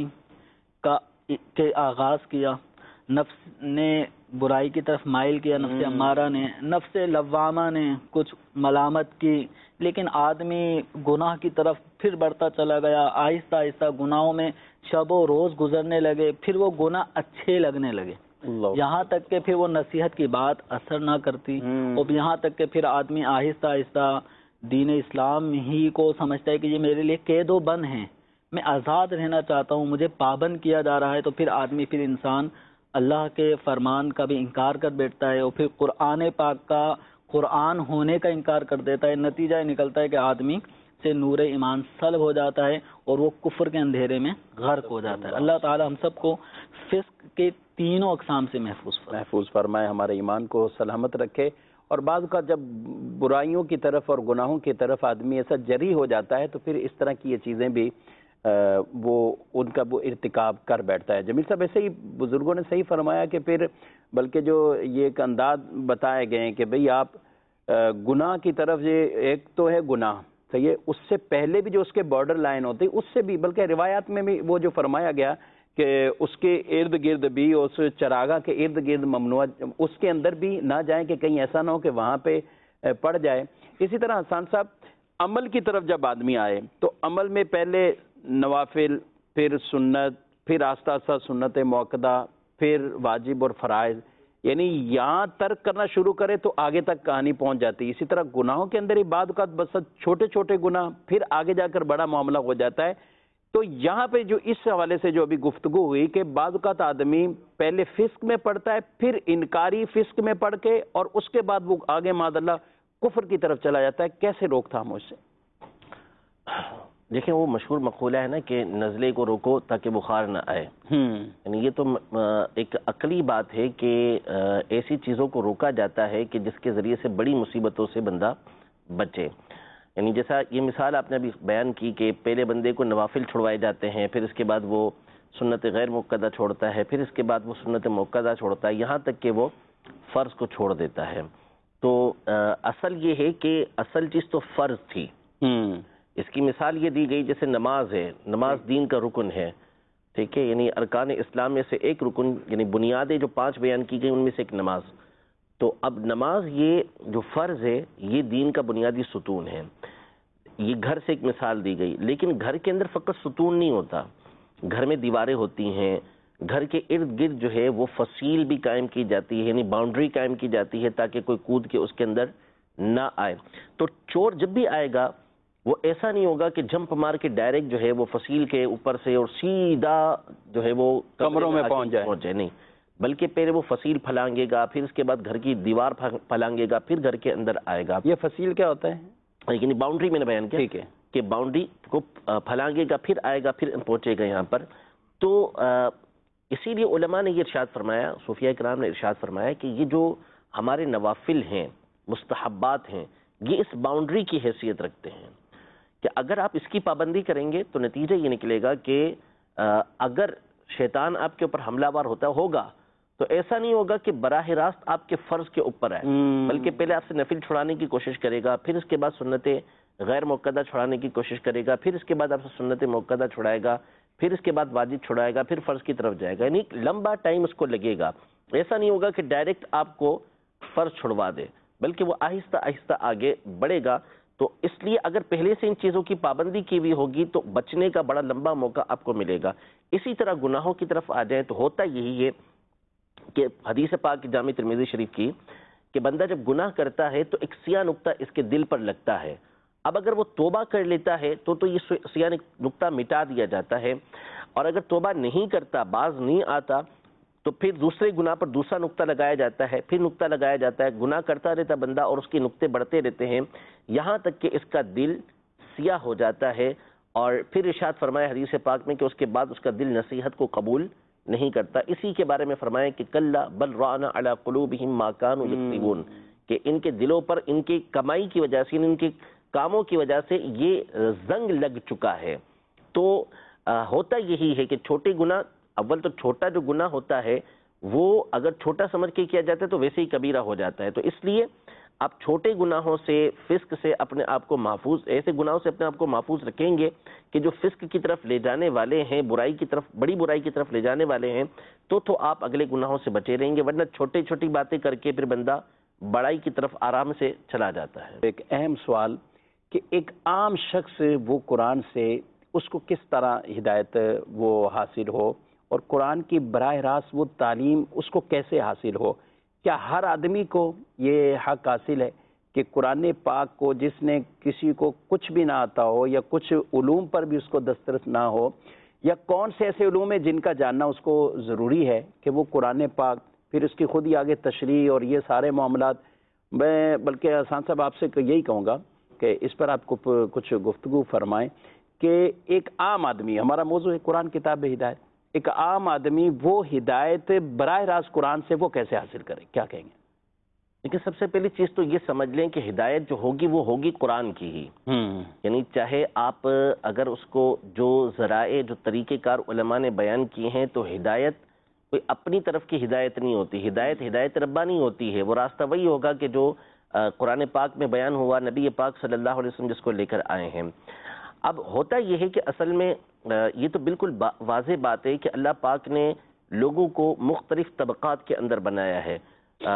کے آغاز کیا، نفس نے برائی کی طرف مائل کیا، نفس امارہ نے، نفس لوامہ نے کچھ ملامت کی، لیکن آدمی گناہ کی طرف پھر بڑھتا چلا گیا، آہستہ آہستہ گناہوں میں شب و روز گزرنے لگے، پھر وہ گناہ اچھے لگنے لگے، یہاں تک کہ پھر وہ نصیحت کی بات اثر نہ کرتی، اور یہاں تک کہ پھر آدمی آہستہ آہستہ دین اسلام ہی کو سمجھتا ہے کہ یہ میرے لیے قید و بند ہیں، میں آزاد رہنا چاہتا ہوں، مجھے پابند کیا جا رہا ہے، تو پھر آدمی، پھر انسان اللہ کے فرمان کا بھی انکار کر بیٹھتا ہے، اور پھر قرآن پاک کا قرآن ہونے کا انکار کر دیتا ہے۔ نتیجہ یہ نکلتا ہے کہ آدمی سے نور ایمان سلب ہو جاتا ہے اور وہ کفر کے اندھیرے میں غرق ہو جاتا ہے۔ اللہ تعالی ہم سب کو فسق کے تینوں اقسام سے محفوظ فرمائے، ہمارے ایمان کو سلامت رکھے۔ اور بعض کا جب برائیوں کی طرف اور گناہوں کی طرف آدمی ایسا جری ہو جاتا ہے تو پھر اس طرح کی یہ چیزیں بھی وہ ان کا وہ ارتکاب کر بیٹھتا ہے۔ جمیل صاحب، ایسے ہی بزرگوں نے صحیح فرمایا کہ پھر بلکہ جو یہ ایک انداز بتائے گئے ہیں کہ بھئی آپ گناہ کی طرف، یہ ایک تو ہے گناہ، صحیح ہے، اس سے پہلے بھی جو اس کے بارڈر لائن ہوتے ہیں اس سے بھی، بلکہ روایات میں بھی وہ جو فرمایا گیا کہ اس کے ارد گرد بھی، اس چراغاں کے ارد گرد ممنوع، اس کے اندر بھی نہ جائیں کہ کہیں ایسا نہ ہو کہ وہاں پہ پڑ جائے۔ اسی طرح حسان صاحب عمل کی طرف جب آدمی آئے تو عمل میں پہلے نوافل، پھر سنت، پھر آہستہ آہستہ سنت موقدہ، پھر واجب اور فرائض، یعنی یہاں ترک کرنا شروع کرے تو آگے تک کہانی پہنچ جاتی ہے۔ اسی طرح گناہوں کے اندر ہی بعد اوقات بس چھوٹے چھوٹے گناہ، پھر آگے جا کر بڑا معاملہ ہو جاتا ہے۔ تو یہاں پہ جو اس حوالے سے جو ابھی گفتگو ہوئی کہ بعض اوقات آدمی پہلے فسق میں پڑتا ہے، پھر انکاری فسق میں پڑھ کے، اور اس کے بعد وہ آگے معاذ اللہ کفر کی طرف چلا جاتا ہے، کیسے روک تھام اس سے؟ دیکھیں وہ مشہور مقولہ ہے نا کہ نزلے کو روکو تاکہ بخار نہ آئے، یعنی یہ تو ایک عقلی بات ہے کہ ایسی چیزوں کو روکا جاتا ہے کہ جس کے ذریعے سے بڑی مصیبتوں سے بندہ بچے۔ یعنی جیسا یہ مثال آپ نے ابھی بیان کی کہ پہلے بندے کو نوافل چھڑوائے جاتے ہیں، پھر اس کے بعد وہ سنت غیر مؤکدہ چھوڑتا ہے، پھر اس کے بعد وہ سنت مؤکدہ چھوڑتا ہے، یہاں تک کہ وہ فرض کو چھوڑ دیتا ہے۔ تو اصل یہ ہے کہ اصل چیز تو فرض تھی۔ اس کی مثال یہ دی گئی جیسے نماز ہے، نماز دین کا رکن ہے، ٹھیک ہے، یعنی ارکان اسلام میں سے ایک رکن، یعنی بنیادیں جو 5 بیان کی گئی ان میں سے ایک نماز۔ تو اب نماز یہ جو فرض ہے یہ دین کا بنیادی ستون ہے۔ یہ گھر سے ایک مثال دی گئی، لیکن گھر کے اندر فقط ستون نہیں ہوتا، گھر میں دیواریں ہوتی ہیں، گھر کے ارد گرد جو ہے وہ فصیل بھی قائم کی جاتی ہے، یعنی باؤنڈری قائم کی جاتی ہے تاکہ کوئی کود کے اس کے اندر نہ آئے۔ تو چور جب بھی آئے گا وہ ایسا نہیں ہوگا کہ جمپ مار کے ڈائریکٹ جو ہے وہ فصیل کے اوپر سے اور سیدھا جو ہے وہ کمروں میں پہنچ جائے، نہیں، بلکہ پہلے وہ فصیل پھلانگے گا، پھر اس کے بعد گھر کی دیوار پھلانگے گا، پھر گھر کے اندر آئے گا۔ یہ فصیل کیا ہوتا ہے؟ یعنی باؤنڈری میں نے بیان کیا، ٹھیک ہے، کہ باؤنڈری کو پھلانگے گا، پھر آئے گا، پھر پہنچے گا یہاں پر۔ تو اسی لیے علماء نے یہ ارشاد فرمایا، صوفیہ کرام نے ارشاد فرمایا کہ یہ جو ہمارے نوافل ہیں، مستحبات ہیں، یہ اس باؤنڈری کی حیثیت رکھتے ہیں کہ اگر آپ اس کی پابندی کریں گے تو نتیجہ یہ نکلے گا کہ اگر شیطان آپ کے اوپر حملہ ور ہوگا تو ایسا نہیں ہوگا کہ براہ راست آپ کے فرض کے اوپر ہے، بلکہ پہلے آپ سے نفل چھڑانے کی کوشش کرے گا، پھر اس کے بعد سنت غیر مؤکدہ چھڑانے کی کوشش کرے گا، پھر اس کے بعد آپ سے سنت مؤکدہ چھڑائے گا، پھر اس کے بعد واجب چھڑائے گا، پھر فرض کی طرف جائے گا، یعنی لمبا ٹائم اس کو لگے گا۔ ایسا نہیں ہوگا کہ ڈائریکٹ آپ کو فرض چھڑوا دے، بلکہ وہ آہستہ آہستہ آگے بڑھے گا۔ تو اس لیے اگر پہلے سے ان چیزوں کی پابندی کی ہوئی ہوگی تو بچنے کا بڑا لمبا موقع آپ کو ملے گا۔ اسی طرح گناہوں کی طرف آ جائیں تو ہوتا یہی ہے کہ حدیث پاک جامع ترمذی شریف کی کہ بندہ جب گناہ کرتا ہے تو ایک سیاہ نقطہ اس کے دل پر لگتا ہے۔ اب اگر وہ توبہ کر لیتا ہے تو یہ سیاہ نقطہ مٹا دیا جاتا ہے، اور اگر توبہ نہیں کرتا، باز نہیں آتا، تو پھر دوسرے گناہ پر دوسرا نقطہ لگایا جاتا ہے، پھر نقطہ لگایا جاتا ہے، گناہ کرتا رہتا بندہ اور اس کے نقطے بڑھتے رہتے ہیں، یہاں تک کہ اس کا دل سیاہ ہو جاتا ہے۔ اور پھر ارشاد فرمایا حدیث پاک میں کہ اس کے بعد اس کا دل نصیحت کو قبول نہیں کرتا۔ اسی کے بارے میں فرمایا کہ کلا بل ران علی قلوبہم ما کانوا یکسبون، کہ ان کے دلوں پر ان کی کمائی کی وجہ سے، ان کے کاموں کی وجہ سے یہ زنگ لگ چکا ہے۔ تو ہوتا یہی ہے کہ چھوٹے گناہ، اول تو چھوٹا جو گناہ ہوتا ہے وہ اگر چھوٹا سمجھ کے کیا جاتا ہے تو ویسے ہی کبیرہ ہو جاتا ہے۔ تو اس لیے آپ چھوٹے گناہوں سے، فسق سے اپنے آپ کو محفوظ، ایسے گناہوں سے اپنے آپ کو محفوظ رکھیں گے کہ جو فسق کی طرف لے جانے والے ہیں، برائی کی طرف، بڑی برائی کی طرف لے جانے والے ہیں، تو آپ اگلے گناہوں سے بچے رہیں گے، ورنہ چھوٹی چھوٹی باتیں کر کے پھر بندہ بڑائی کی طرف آرام سے چلا جاتا ہے۔ ایک اہم سوال کہ ایک عام شخص وہ قرآن سے اس کو کس طرح ہدایت وہ حاصل ہو، اور قرآن کی براہ راست وہ تعلیم اس کو کیسے حاصل ہو؟ کیا ہر آدمی کو یہ حق حاصل ہے کہ قرآن پاک کو، جس نے کسی کو کچھ بھی نہ آتا ہو یا کچھ علوم پر بھی اس کو دسترس نہ ہو، یا کون سے ایسے علوم ہیں جن کا جاننا اس کو ضروری ہے کہ وہ قرآن پاک، پھر اس کی خود ہی آگے تشریح اور یہ سارے معاملات؟ میں بلکہ احسان صاحب آپ سے یہی کہوں گا کہ اس پر آپ کو کچھ گفتگو فرمائیں کہ ایک عام آدمی، ہمارا موضوع ہے قرآن کتاب ہدایت، ایک عام آدمی وہ ہدایت براہ راست قرآن سے وہ کیسے حاصل کرے؟ کیا کہیں گے؟ لیکن سب سے پہلی چیز تو یہ سمجھ لیں کہ ہدایت جو ہوگی وہ ہوگی قرآن کی ہی، یعنی چاہے آپ اگر اس کو جو ذرائع، جو طریقہ کار علماء نے بیان کیے ہیں، تو ہدایت کوئی اپنی طرف کی ہدایت نہیں ہوتی، ہدایت ربانی ہوتی ہے۔ وہ راستہ وہی ہوگا کہ جو قرآن پاک میں بیان ہوا، نبی پاک صلی اللہ علیہ وسلم جس کو لے کر آئے ہیں۔ اب ہوتا یہ ہے کہ اصل میں یہ تو بالکل واضح بات ہے کہ اللہ پاک نے لوگوں کو مختلف طبقات کے اندر بنایا ہے۔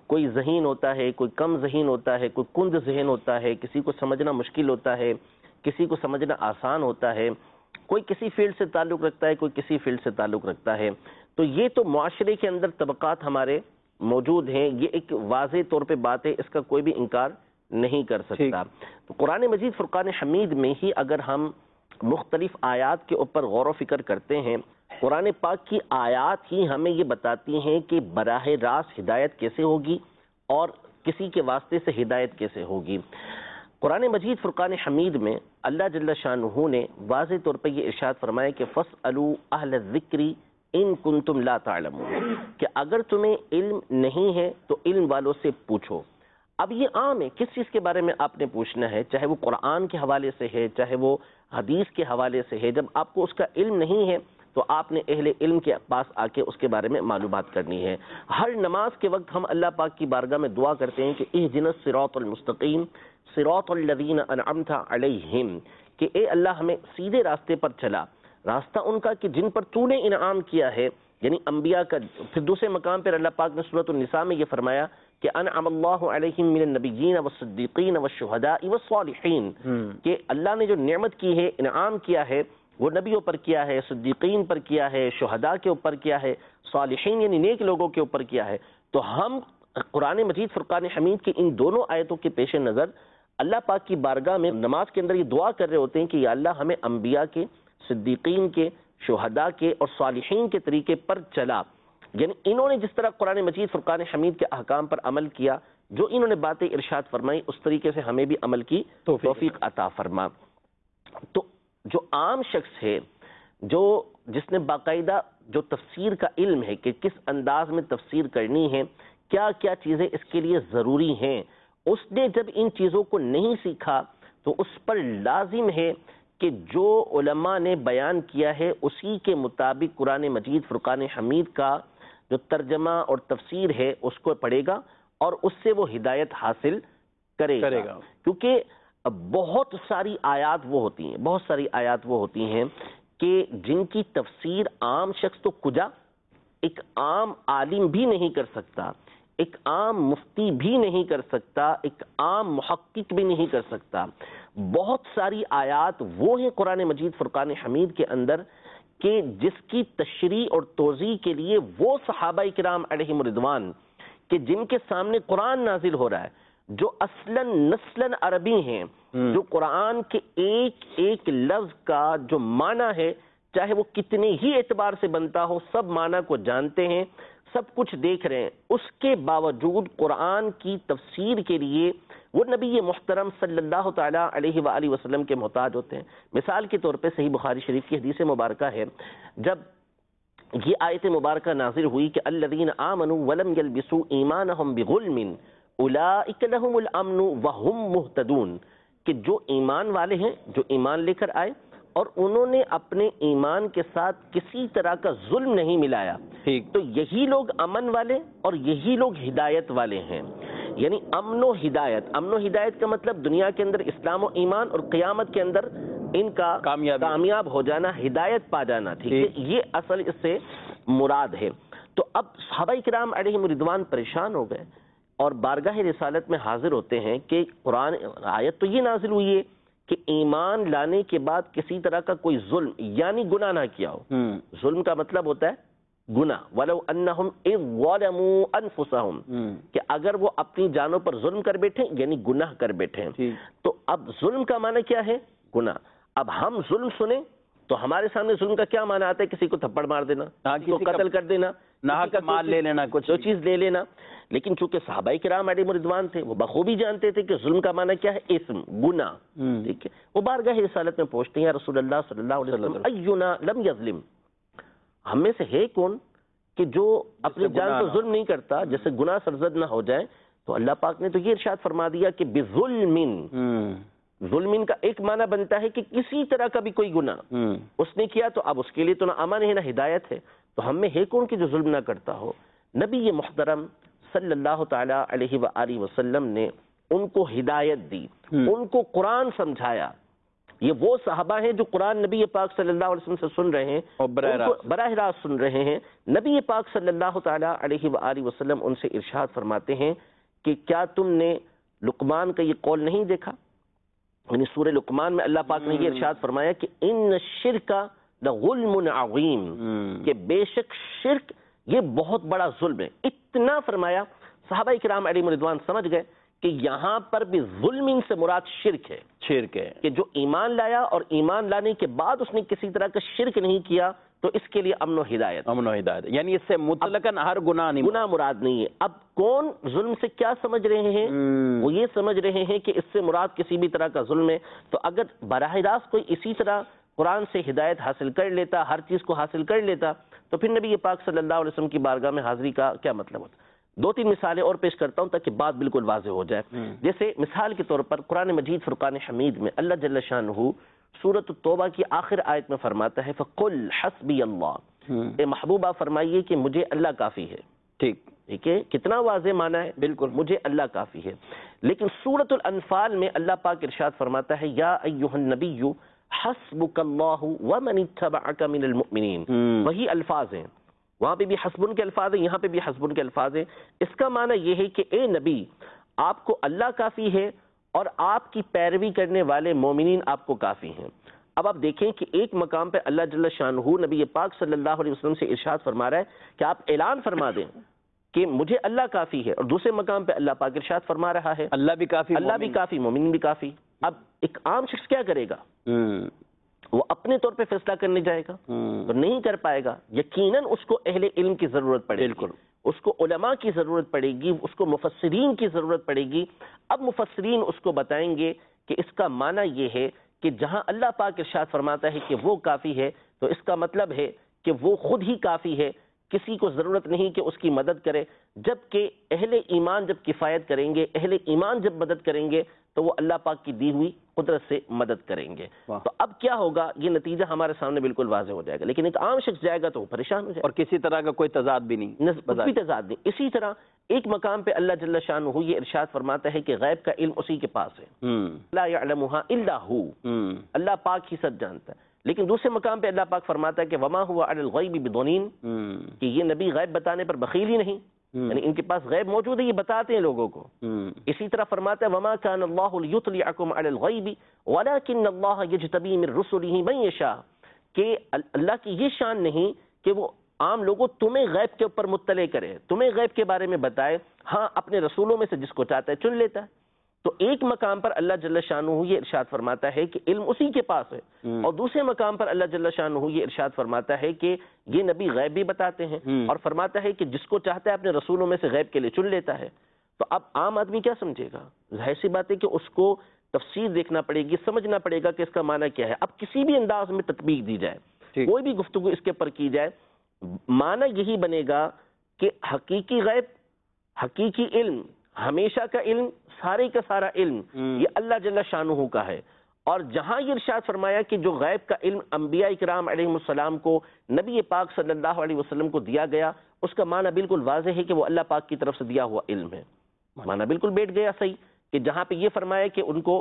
کوئی ذہین ہوتا ہے، کوئی کم ذہین ہوتا ہے، کوئی کند ذہن ہوتا ہے، کسی کو سمجھنا مشکل ہوتا ہے، کسی کو سمجھنا آسان ہوتا ہے، کوئی کسی فیلڈ سے تعلق رکھتا ہے، کوئی کسی فیلڈ سے تعلق رکھتا ہے. تو یہ تو معاشرے کے اندر طبقات ہمارے موجود ہیں، یہ ایک واضح طور پہ بات ہے، اس کا کوئی بھی انکار نہیں کر سکتا. تو قرآن مجید فرقان حمید میں ہی اگر ہم مختلف آیات کے اوپر غور و فکر کرتے ہیں، قرآن پاک کی آیات ہی ہمیں یہ بتاتی ہیں کہ براہ راست ہدایت کیسے ہوگی اور کسی کے واسطے سے ہدایت کیسے ہوگی. قرآن مجید فرقان حمید میں اللہ جل شانہ نے واضح طور پر یہ ارشاد فرمایا کہ فَاسْأَلُوا أَهْلَ الذِّكْرِ إِن كُنتُمْ لَا تَعْلَمُونَ، کہ اگر تمہیں علم نہیں ہے تو علم والوں سے پوچھو. اب یہ عام ہے، کس چیز کے بارے میں آپ نے پوچھنا ہے، چاہے وہ قرآن کے حوالے سے ہے، چاہے وہ حدیث کے حوالے سے ہے. جب آپ کو اس کا علم نہیں ہے تو آپ نے اہل علم کے پاس آ کے اس کے بارے میں معلومات کرنی ہے. ہر نماز کے وقت ہم اللہ پاک کی بارگاہ میں دعا کرتے ہیں کہ اہدنا الصراط المستقیم صراط الذین انعمت علیہم، کہ اے اللہ ہمیں سیدھے راستے پر چلا، راستہ ان کا کہ جن پر تو نے انعام کیا ہے، یعنی انبیاء کا. پھر دوسرے مقام پر اللہ پاک نے سورۃ النساء میں یہ فرمایا کہ انعم اللہ علیہم من النبیین والصدیقین والشہداء والصالحین، کہ اللہ نے جو نعمت کی ہے، انعام کیا ہے، وہ نبیوں پر کیا ہے، صدیقین پر کیا ہے، شہداء کے اوپر کیا ہے، صالحین یعنی نیک لوگوں کے اوپر کیا ہے. تو ہم قرآن مجید فرقان حمید کی ان دونوں آیتوں کے پیش نظر اللہ پاک کی بارگاہ میں نماز کے اندر یہ دعا کر رہے ہوتے ہیں کہ یا اللہ ہمیں انبیاء کے، صدیقین کے، شہداء کے اور صالحین کے طریقے پر چلا. یعنی انہوں نے جس طرح قرآن مجید فرقان حمید کے احکام پر عمل کیا، جو انہوں نے باتیں ارشاد فرمائی، اس طریقے سے ہمیں بھی عمل کی توفیق عطا فرما. تو جو عام شخص ہے، جس نے باقاعدہ جو تفسیر کا علم ہے کہ کس انداز میں تفسیر کرنی ہے، کیا کیا چیزیں اس کے لیے ضروری ہیں، اس نے جب ان چیزوں کو نہیں سیکھا تو اس پر لازم ہے کہ جو علماء نے بیان کیا ہے اسی کے مطابق قرآن مجید فرقان حمید کا جو ترجمہ اور تفسیر ہے اس کو پڑھے گا اور اس سے وہ ہدایت حاصل کرے گا. کیونکہ بہت ساری آیات وہ ہوتی ہیں کہ جن کی تفسیر عام شخص تو کجا، ایک عام عالم بھی نہیں کر سکتا، ایک عام مفتی بھی نہیں کر سکتا، ایک عام محقق بھی نہیں کر سکتا. بہت ساری آیات وہ ہیں قرآن مجید فرقان حمید کے اندر کہ جس کی تشریح اور توضیح کے لیے وہ صحابہ کرام علیہم رضوان کہ جن کے سامنے قرآن نازل ہو رہا ہے، جو اصلاً نسلاً عربی ہیں، جو قرآن کے ایک ایک لفظ کا جو معنی ہے چاہے وہ کتنے ہی اعتبار سے بنتا ہو، سب معنی کو جانتے ہیں، سب کچھ دیکھ رہے ہیں، اس کے باوجود قرآن کی تفسیر کے لیے وہ نبی محترم صلی اللہ تعالیٰ علیہ وآلہ وسلم کے محتاج ہوتے ہیں. مثال کے طور پہ صحیح بخاری شریف کی حدیث مبارکہ ہے، جب یہ آیت مبارکہ نازل ہوئی کہ الذین آمنوا ولم یلبسوا ایمانہم بظلم اولئک لہم الامن وہم مہتدون، کہ جو ایمان والے ہیں، جو ایمان لے کر آئے اور انہوں نے اپنے ایمان کے ساتھ کسی طرح کا ظلم نہیں ملایا، تو یہی لوگ امن والے اور یہی لوگ ہدایت والے ہیں. یعنی امن و ہدایت کا مطلب دنیا کے اندر اسلام و ایمان اور قیامت کے اندر ان کا کامیاب ہو جانا، ہدایت پا جانا. ٹھیک ہے، یہ اصل اس سے مراد ہے. تو اب صحابہ کرام علیہم رضوان پریشان ہو گئے اور بارگاہ رسالت میں حاضر ہوتے ہیں کہ قرآن آیت تو یہ نازل ہوئی ہے کہ ایمان لانے کے بعد کسی طرح کا کوئی ظلم یعنی گناہ نہ کیا ہو. ظلم کا مطلب ہوتا ہے گناہ، وَلَوْ أَنَّهُمْ إِذْ ظَلَمُوا أَنفُسَهُمْ، کہ اگر وہ اپنی جانوں پر ظلم کر بیٹھیں یعنی گناہ کر بیٹھیں. تو اب ظلم کا معنی کیا ہے؟ گناہ. اب ہم ظلم سنیں تو ہمارے سامنے ظلم کا کیا معنی آتا ہے؟ کسی کو تھپڑ مار دینا، کسی کو قتل کر دینا، ناحق مال لے لینا، کچھ جو چیز لے لینا. لیکن چونکہ صحابہ کرام علیہم رضوان تھے، وہ بخوبی جانتے تھے کہ ظلم کا معنی کیا ہے، اسم، گناہ. ٹھیک ہے، وہ بارگاہ رسالت میں پوچھتے ہیں یا رسول اللہ صلی اللہ علیہ وسلم اینا لم یظلم، ہم میں سے ہے کون کہ جو اپنی جان پر ظلم نہیں کرتا، جیسے گناہ سرزد نہ ہو جائے. تو اللہ پاک نے تو یہ ارشاد فرما دیا کہ بظلم، ظلم کا ایک معنی بنتا ہے کہ کسی طرح کا بھی کوئی گناہ اس نے کیا تو اب اس کے لیے تو نہ امن ہے نہ ہدایت ہے. تو ہم میں ہے کون کہ جو ظلم نہ کرتا ہو؟ نبی محترم صلی اللہ تعالی علیہ وآلہ وسلم نے ان کو ہدایت دی، ان کو قرآن سمجھایا یہ وہ صحابہ ہیں جو قرآن نبی پاک صلی اللہ علیہ وسلم سے سن رہے ہیں اور براہ راست سن رہے ہیں. نبی پاک صلی اللہ تعالیٰ علیہ وآلہ وسلم ان سے ارشاد فرماتے ہیں کہ کیا تم نے لقمان کا یہ قول نہیں دیکھا؟ یعنی سورہ لقمان میں اللہ پاک نے یہ ارشاد فرمایا کہ ان الشرک لظلم عظیم، کہ بے شک شرک یہ بہت بڑا ظلم ہے. اتنا فرمایا صحابہ کرام علیہم رضوان سمجھ گئے کہ یہاں پر بھی ظلم ان سے مراد شرک ہے. شرک ہے کہ جو ایمان لایا اور ایمان لانے کے بعد اس نے کسی طرح کا شرک نہیں کیا تو اس کے لیے امن و ہدایت. امن و ہدایت یعنی اس سے مطلقاً ہر گناہ نہیں، گناہ مراد نہیں ہے. اب کون ظلم سے کیا سمجھ رہے ہیں؟ وہ یہ سمجھ رہے ہیں کہ اس سے مراد کسی بھی طرح کا ظلم ہے. تو اگر براہ راست کوئی اسی طرح قرآن سے ہدایت حاصل کر لیتا، ہر چیز کو حاصل کر لیتا، تو پھر نبی پاک صلی اللہ علیہ وسلم کی بارگاہ میں حاضری کا کیا مطلب ہوتا؟ دو تین مثالیں اور پیش کرتا ہوں تاکہ بات بالکل واضح ہو جائے. جیسے مثال کے طور پر قرآن مجید فرقان حمید میں اللہ جل شانہ سورۃ التوبہ کی آخر آیت میں فرماتا ہے فَقُلْ حَسْبِيَ اللَّهُ، اے محبوبہ فرمائیے کہ مجھے اللہ کافی ہے. ٹھیک ہے، کتنا واضح معنی ہے، بالکل مجھے اللہ کافی ہے. لیکن سورۃ الانفال میں اللہ پاک ارشاد فرماتا ہے یا ایھا النبی حسبک اللہ ومن اتبعک من المؤمنین. وہی الفاظ ہیں، وہاں پہ بھی حسبن کے الفاظ ہیں، یہاں پہ بھی حسبن کے الفاظ ہیں. اس کا معنی یہ ہے کہ اے نبی آپ کو اللہ کافی ہے اور آپ کی پیروی کرنے والے مومنین آپ کو کافی ہیں. اب آپ دیکھیں کہ ایک مقام پہ اللہ جل شانہ نبی پاک صلی اللہ علیہ وسلم سے ارشاد فرما رہا ہے کہ آپ اعلان فرما دیں کہ مجھے اللہ کافی ہے، اور دوسرے مقام پہ اللہ پاک ارشاد فرما رہا ہے اللہ بھی کافی، اللہ بھی کافی، مومن بھی کافی. اب ایک عام شخص کیا کرے گا؟ وہ اپنے طور پہ فیصلہ کرنے جائے گا تو نہیں کر پائے گا. یقیناً اس کو اہل علم کی ضرورت پڑے گی، اس کو علماء کی ضرورت پڑے گی، اس کو مفسرین کی ضرورت پڑے گی. اب مفسرین اس کو بتائیں گے کہ اس کا معنی یہ ہے کہ جہاں اللہ پاک ارشاد فرماتا ہے کہ وہ کافی ہے تو اس کا مطلب ہے کہ وہ خود ہی کافی ہے، کسی کو ضرورت نہیں کہ اس کی مدد کرے. جبکہ اہل ایمان جب کفایت کریں گے، اہل ایمان جب مدد کریں گے تو وہ اللہ پاک کی دی ہوئی قدرت سے مدد کریں گے. تو اب کیا ہوگا؟ یہ نتیجہ ہمارے سامنے بالکل واضح ہو جائے گا. لیکن ایک عام شخص جائے گا تو وہ پریشان ہو جائے گا، اور کسی طرح کا کوئی تضاد بھی نہیں، کچھ بھی تضاد نہیں. اسی طرح ایک مقام پہ اللہ جل شانہ یہ ارشاد فرماتا ہے کہ غیب کا علم اسی کے پاس ہے، لا یعلمها الا هو، اللہ پاک ہی سب جانتا ہے. لیکن دوسرے مقام پہ اللہ پاک فرماتا ہے کہ وما هو علی الغیب بضنین، کہ یہ نبی غیب بتانے پر بخیل ہی نہیں، یعنی ان کے پاس غیب موجود ہے، یہ بتاتے ہیں لوگوں کو. اسی طرح فرماتا ہے وما كان الله ليطلعكم على الغیب ولكن الله يجتبي من رسله من يشاء، کہ اللہ کی یہ شان نہیں کہ وہ عام لوگوں تمہیں غیب کے اوپر مطلع کرے، تمہیں غیب کے بارے میں بتائے. ہاں اپنے رسولوں میں سے جس کو چاہتا ہے چن لیتا ہے. تو ایک مقام پر اللہ جل شانہ یہ ارشاد فرماتا ہے کہ علم اسی کے پاس ہے، اور دوسرے مقام پر اللہ جل شانہ یہ ارشاد فرماتا ہے کہ یہ نبی غیب بھی بتاتے ہیں، اور فرماتا ہے کہ جس کو چاہتا ہے اپنے رسولوں میں سے غیب کے لیے چن لیتا ہے. تو اب عام آدمی کیا سمجھے گا؟ ظاہر سی بات ہے کہ اس کو تفسیر دیکھنا پڑے گی، سمجھنا پڑے گا کہ اس کا معنی کیا ہے. اب کسی بھی انداز میں تطبیق دی جائے، کوئی بھی گفتگو اس کے اوپر کی جائے، معنی یہی بنے گا کہ حقیقی غیب، حقیقی علم، ہمیشہ کا علم، سارے کا سارا علم یہ اللہ جل شانہ کا ہے. اور جہاں یہ ارشاد فرمایا کہ جو غیب کا علم انبیاء کرام علیہ السلام کو نبی پاک صلی اللہ علیہ وسلم کو دیا گیا، اس کا معنی بالکل واضح ہے کہ وہ اللہ پاک کی طرف سے دیا ہوا علم ہے. معنی بالکل بیٹھ گیا صحیح، کہ جہاں پہ یہ فرمایا کہ ان کو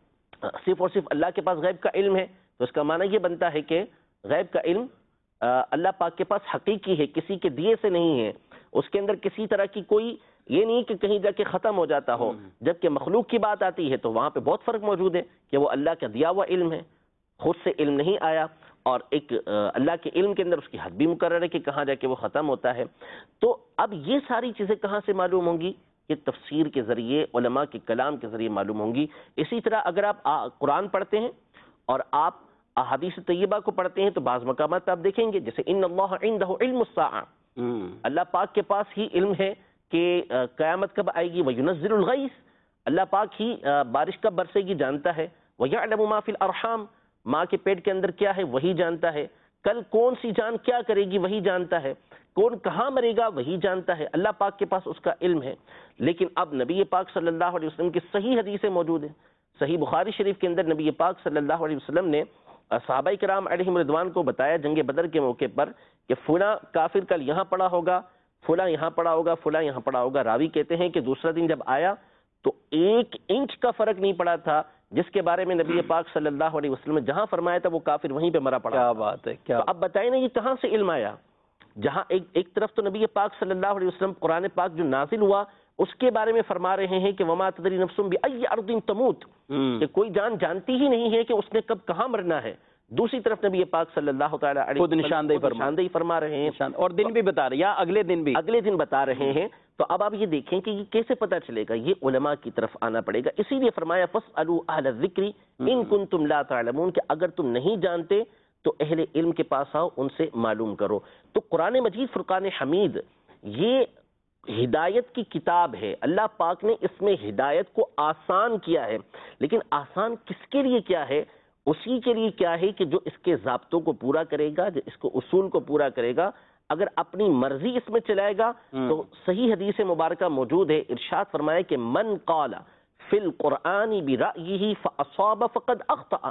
صرف اور صرف اللہ کے پاس غیب کا علم ہے، تو اس کا معنی یہ بنتا ہے کہ غیب کا علم اللہ پاک کے پاس حقیقی ہے، کسی کے دیے سے نہیں ہے. اس کے اندر کسی طرح کی کوئی یہ نہیں کہ کہیں جا کے ختم ہو جاتا ہو. جبکہ مخلوق کی بات آتی ہے تو وہاں پہ بہت فرق موجود ہے کہ وہ اللہ کا دیا ہوا علم ہے، خود سے علم نہیں آیا، اور ایک اللہ کے علم کے اندر اس کی حد بھی مقرر ہے کہ کہاں جا کے وہ ختم ہوتا ہے. تو اب یہ ساری چیزیں کہاں سے معلوم ہوں گی؟ یہ تفسیر کے ذریعے، علماء کے کلام کے ذریعے معلوم ہوں گی. اسی طرح اگر آپ قرآن پڑھتے ہیں اور آپ احادیث طیبہ کو پڑھتے ہیں تو بعض مقامات آپ دیکھیں گے جیسے ان اللہ عندہ علم الساعہ، اللہ پاک کے پاس ہی علم ہے کہ قیامت کب آئے گی. وَيُنَزِّلُ الْغَيْثَ، اللہ پاک ہی بارش کب برسے گی جانتا ہے. وَيَعْلَمُ مَا فِي الْأَرْحَامِ، ماں کے پیٹ کے اندر کیا ہے وہی جانتا ہے. کل کون سی جان کیا کرے گی وہی جانتا ہے. کون کہاں مرے گا وہی جانتا ہے. اللہ پاک کے پاس اس کا علم ہے. لیکن اب نبی پاک صلی اللہ علیہ وسلم کی صحیح حدیثیں موجود ہیں. صحیح بخاری شریف کے اندر نبی پاک صلی اللہ علیہ وسلم نے صحابہ کرام علیہم رضوان کو بتایا جنگ بدر کے موقع پر کہ فلاں کافر کل یہاں پڑا ہوگا، فلاں یہاں پڑا ہوگا، فلاں یہاں پڑا ہوگا. راوی کہتے ہیں کہ دوسرا دن جب آیا تو 1 انچ کا فرق نہیں پڑا تھا جس کے بارے میں نبی پاک صلی اللہ علیہ وسلم نے جہاں فرمایا تھا وہ کافر وہیں پہ مرا پڑا. کیا بات ہے, کیا. تو اب بتائیں نا یہ کہاں سے علم آیا؟ جہاں ایک طرف تو نبی پاک صلی اللہ علیہ وسلم قرآن پاک جو نازل ہوا اس کے بارے میں فرما رہے ہیں کہ وما تدری نفس بأی ارض تموت، کہ کوئی جان جانتی ہی نہیں ہے کہ اس نے کب کہاں مرنا ہے. دوسری طرف نبی پاک صلی اللہ تعالی علیہ خود نشاندہی فرما رہے ہیں اور دن بھی بتا رہے ہیں، یا اگلے دن بتا رہے ہیں. تو اب آپ یہ دیکھیں کہ یہ کیسے پتہ چلے گا، یہ علماء کی طرف آنا پڑے گا. اسی لیے فرمایا فاسألوا اہل الذکر ان کنتم لا تعلمون، کہ اگر تم نہیں جانتے تو اہل علم کے پاس آؤ، ان سے معلوم کرو. تو قرآن مجید فرقان حمید یہ ہدایت کی کتاب ہے. اللہ پاک نے اس میں ہدایت کو آسان کیا ہے، لیکن آسان کس کے لیے کیا ہے؟ اسی کے لیے کیا ہے کہ جو اس کے ضابطوں کو پورا کرے گا، جو اس کو اصول کو پورا کرے گا. اگر اپنی مرضی اس میں چلائے گا تو صحیح حدیث مبارکہ موجود ہے، ارشاد فرمایا کہ من قال فی القرآن برأیہ فاصاب فقد اخطأ،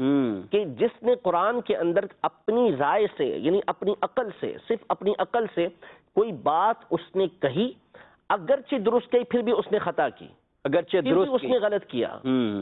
کہ جس نے قرآن کے اندر اپنی رائے سے، یعنی اپنی عقل سے، صرف اپنی عقل سے کوئی بات اس نے کہی، اگرچہ درست کہی پھر بھی اس نے خطا کی، اگرچہ درست اس نے غلط کیا.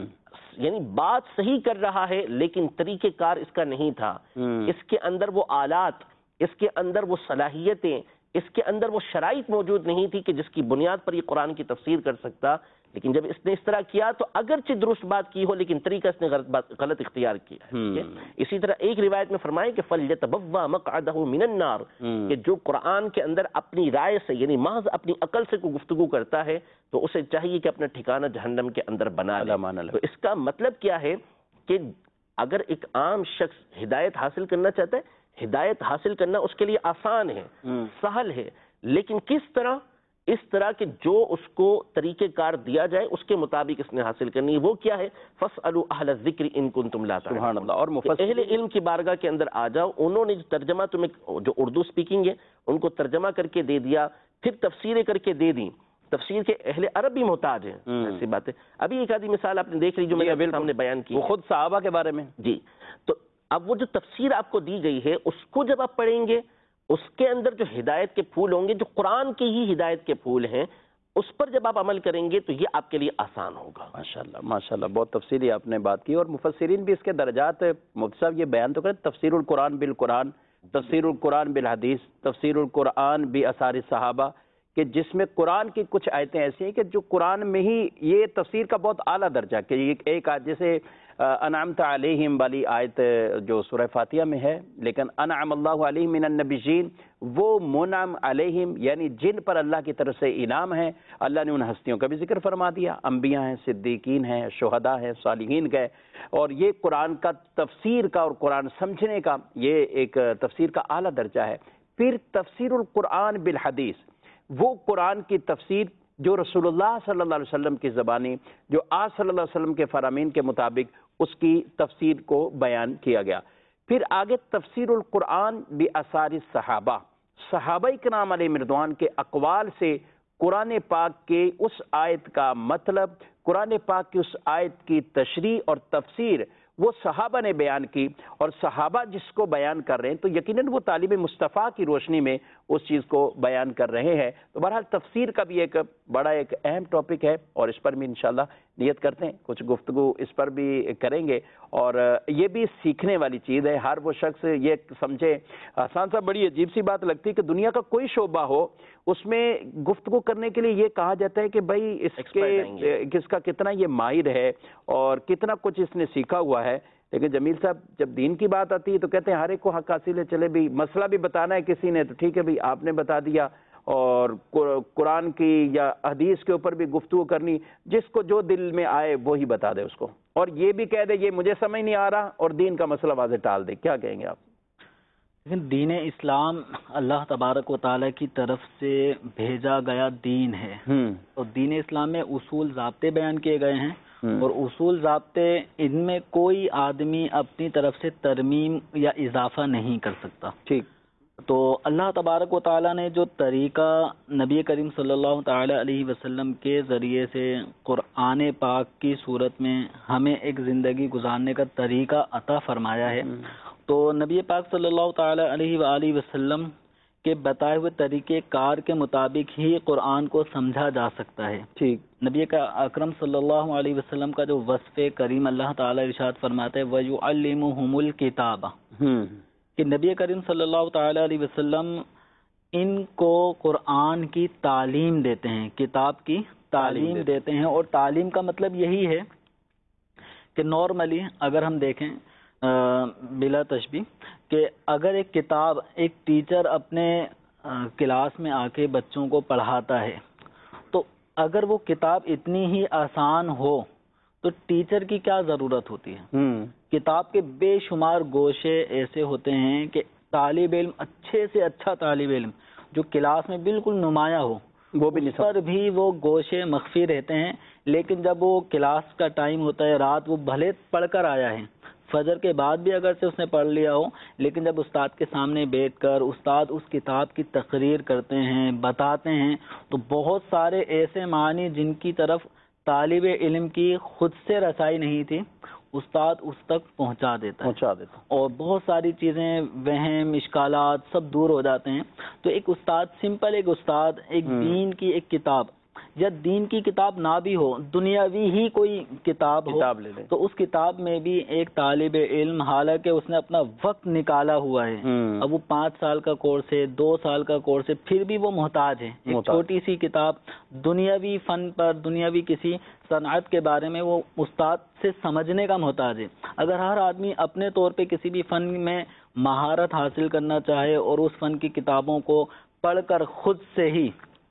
یعنی بات صحیح کر رہا ہے لیکن طریقہ کار اس کا نہیں تھا، اس کے اندر وہ آلات، اس کے اندر وہ صلاحیتیں، اس کے اندر وہ شرائط موجود نہیں تھی کہ جس کی بنیاد پر یہ قرآن کی تفسیر کر سکتا. لیکن جب اس نے اس طرح کیا تو اگرچہ درست بات کی ہو لیکن طریقہ اس نے غلط اختیار کیا. اسی طرح ایک روایت میں فرمائے کہ فَلْيَتَبَوَّأْ مَقْعَدَهُ مِنَ النَّارِ، کہ جو قرآن کے اندر اپنی رائے سے، یعنی محض اپنی عقل سے کوئی گفتگو کرتا ہے تو اسے چاہیے کہ اپنا ٹھکانہ جہنم کے اندر بنا لے. تو اس کا مطلب کیا ہے کہ اگر ایک عام شخص ہدایت حاصل کرنا چاہتا ہے، ہدایت حاصل کرنا اس کے لیے آسان ہے، سہل ہے، لیکن کس طرح؟ اس طرح کہ جو اس کو طریقہ کار دیا جائے اس کے مطابق اس نے حاصل کرنی ہے. وہ کیا ہے؟ فَاسْأَلُوا أَهْلَ الذِّكْرِ إِن كُنتُمْ لَا تَعْلَمُونَ. سبحان اللہ. اور اہل علم کی بارگاہ کے اندر آ جاؤ، انہوں نے جو ترجمہ تمہیں، جو اردو سپیکنگ ہے ان کو ترجمہ کر کے دے دیا، پھر تفسیریں کر کے دے دیں. تفسیر کے اہل عرب بھی محتاج ہیں. ایسی بات ہے. ابھی ایک آدھی مثال آپ نے دیکھ لی جو میں نے سامنے بیان کی، وہ خود صحابہ کے بارے میں. جی. تو اب وہ جو تفسیر آپ کو دی گئی ہے اس کو جب آپ پڑھیں گے، اس کے اندر جو ہدایت کے پھول ہوں گے، جو قرآن کی ہی ہدایت کے پھول ہیں، اس پر جب آپ عمل کریں گے تو یہ آپ کے لیے آسان ہوگا. ماشاءاللہ ماشاءاللہ، بہت تفصیلی آپ نے بات کی. اور مفسرین بھی اس کے درجات، مفتی صاحب یہ بیان تو کریں، تفسیر القرآن بالقرآن، تفسیر القرآن بالحدیث، تفسیر القرآن بآثار الصحابہ، کہ جس میں قرآن کی کچھ آیتیں ایسی ہیں کہ جو قرآن میں ہی یہ تفسیر کا بہت اعلیٰ درجہ، کہ ایک آیت جیسے انعمت علیہم والی آیت جو سورہ فاتحہ میں ہے، لیکن انعم اللہ علیہم من النبیین، وہ منعم علیہم یعنی جن پر اللہ کی طرف سے انعام ہے، اللہ نے ان ہستیوں کا بھی ذکر فرما دیا، انبیاء ہیں، صدیقین ہیں، شہداء ہیں، صالحین گئے. اور یہ قرآن کا تفسیر کا اور قرآن سمجھنے کا یہ ایک تفسیر کا اعلیٰ درجہ ہے. پھر تفسیر القرآن بالحدیث، وہ قرآن کی تفسیر جو رسول اللہ صلی اللہ علیہ وسلم کی زبانی، جو آپ صلی اللہ علیہ وسلم کے فرامین کے مطابق اس کی تفسیر کو بیان کیا گیا. پھر آگے تفسیر القرآن بآثار الصحابہ، صحابہ کرام علیہم رضوان کے اقوال سے قرآن پاک کے اس آیت کا مطلب، قرآن پاک کی اس آیت کی تشریح اور تفسیر وہ صحابہ نے بیان کی، اور صحابہ جس کو بیان کر رہے ہیں تو یقیناً وہ طالب مصطفیٰ کی روشنی میں اس چیز کو بیان کر رہے ہیں. تو بہرحال تفسیر کا بھی ایک بڑا ایک اہم ٹاپک ہے، اور اس پر بھی انشاءاللہ نیت کرتے ہیں کچھ گفتگو اس پر بھی کریں گے. اور یہ بھی سیکھنے والی چیز ہے. ہر وہ شخص یہ سمجھے، حسان صاحب بڑی عجیب سی بات لگتی ہے کہ دنیا کا کوئی شعبہ ہو اس میں گفتگو کرنے کے لیے یہ کہا جاتا ہے کہ بھائی اس کا کتنا یہ ماہر ہے اور کتنا کچھ اس نے سیکھا ہوا ہے. لیکن جمیل صاحب جب دین کی بات آتی ہے تو کہتے ہیں ہر ایک کو حق حاصل ہے. چلے بھی مسئلہ بھی بتانا ہے کسی نے تو ٹھیک ہے بھائی آپ نے بتا دیا، اور قرآن کی یا حدیث کے اوپر بھی گفتگو کرنی، جس کو جو دل میں آئے وہی بتا دے اس کو، اور یہ بھی کہہ دے یہ مجھے سمجھ نہیں آ رہا اور دین کا مسئلہ واضح ٹال دے. کیا کہیں گے آپ؟ لیکن دین اسلام اللہ تبارک و تعالیٰ کی طرف سے بھیجا گیا دین ہے، اور دین اسلام میں اصول ضابطے بیان کیے گئے ہیں، اور اصول ضابطے ان میں کوئی آدمی اپنی طرف سے ترمیم یا اضافہ نہیں کر سکتا. ٹھیک. تو اللہ تبارک و تعالیٰ نے جو طریقہ نبی کریم صلی اللہ تعالی علیہ وسلم کے ذریعے سے قرآن پاک کی صورت میں ہمیں ایک زندگی گزارنے کا طریقہ عطا فرمایا ہے، تو نبی پاک صلی اللہ تعالی علیہ وآلہ وسلم کہ بتائے ہوئے طریقے کار کے مطابق ہی قرآن کو سمجھا جا سکتا ہے. ٹھیک. نبی کا اکرم صلی اللہ علیہ وسلم کا جو وصف کریم اللہ تعالیٰ ارشاد فرماتے ہیں وَيُعَلِّمُهُمُ الْكِتَابَ، کہ نبی کریم صلی اللہ تعالیٰ علیہ وسلم ان کو قرآن کی تعلیم دیتے ہیں، کتاب کی تعلیم دیتے ہیں. اور تعلیم کا مطلب یہی ہے کہ نارملی اگر ہم دیکھیں بلا تشبیہ کہ اگر ایک کتاب ایک ٹیچر اپنے کلاس میں آ کے بچوں کو پڑھاتا ہے تو اگر وہ کتاب اتنی ہی آسان ہو تو ٹیچر کی کیا ضرورت ہوتی ہے. کتاب کے بے شمار گوشے ایسے ہوتے ہیں کہ طالب علم اچھے سے اچھا طالب علم جو کلاس میں بالکل نمایاں ہو وہ بھی اس پر بھی وہ گوشے مخفی رہتے ہیں. لیکن جب وہ کلاس کا ٹائم ہوتا ہے رات، وہ بھلے پڑھ کر آیا ہے، فجر کے بعد بھی اگر سے اس نے پڑھ لیا ہو، لیکن جب استاد کے سامنے بیٹھ کر استاد اس کتاب کی تقریر کرتے ہیں، بتاتے ہیں، تو بہت سارے ایسے معنی جن کی طرف طالب علم کی خود سے رسائی نہیں تھی، استاد اس تک پہنچا دیتا ہے اور بہت ساری چیزیں، وہم، اشکالات سب دور ہو جاتے ہیں. تو ایک استاد، سمپل ایک استاد، ایک دین کی ایک کتاب یا دین کی کتاب نہ بھی ہو، دنیاوی ہی کوئی کتاب ہو لے لے تو اس کتاب میں بھی ایک طالب علم، حالانکہ اس نے اپنا وقت نکالا ہوا ہے، اب وہ 5 سال کا کورس ہے، 2 سال کا کورس ہے، پھر بھی وہ محتاج ہے. ایک چھوٹی سی کتاب دنیاوی فن پر، دنیاوی کسی صنعت کے بارے میں وہ استاد سے سمجھنے کا محتاج ہے. اگر ہر آدمی اپنے طور پہ کسی بھی فن میں مہارت حاصل کرنا چاہے اور اس فن کی کتابوں کو پڑھ کر خود سے ہی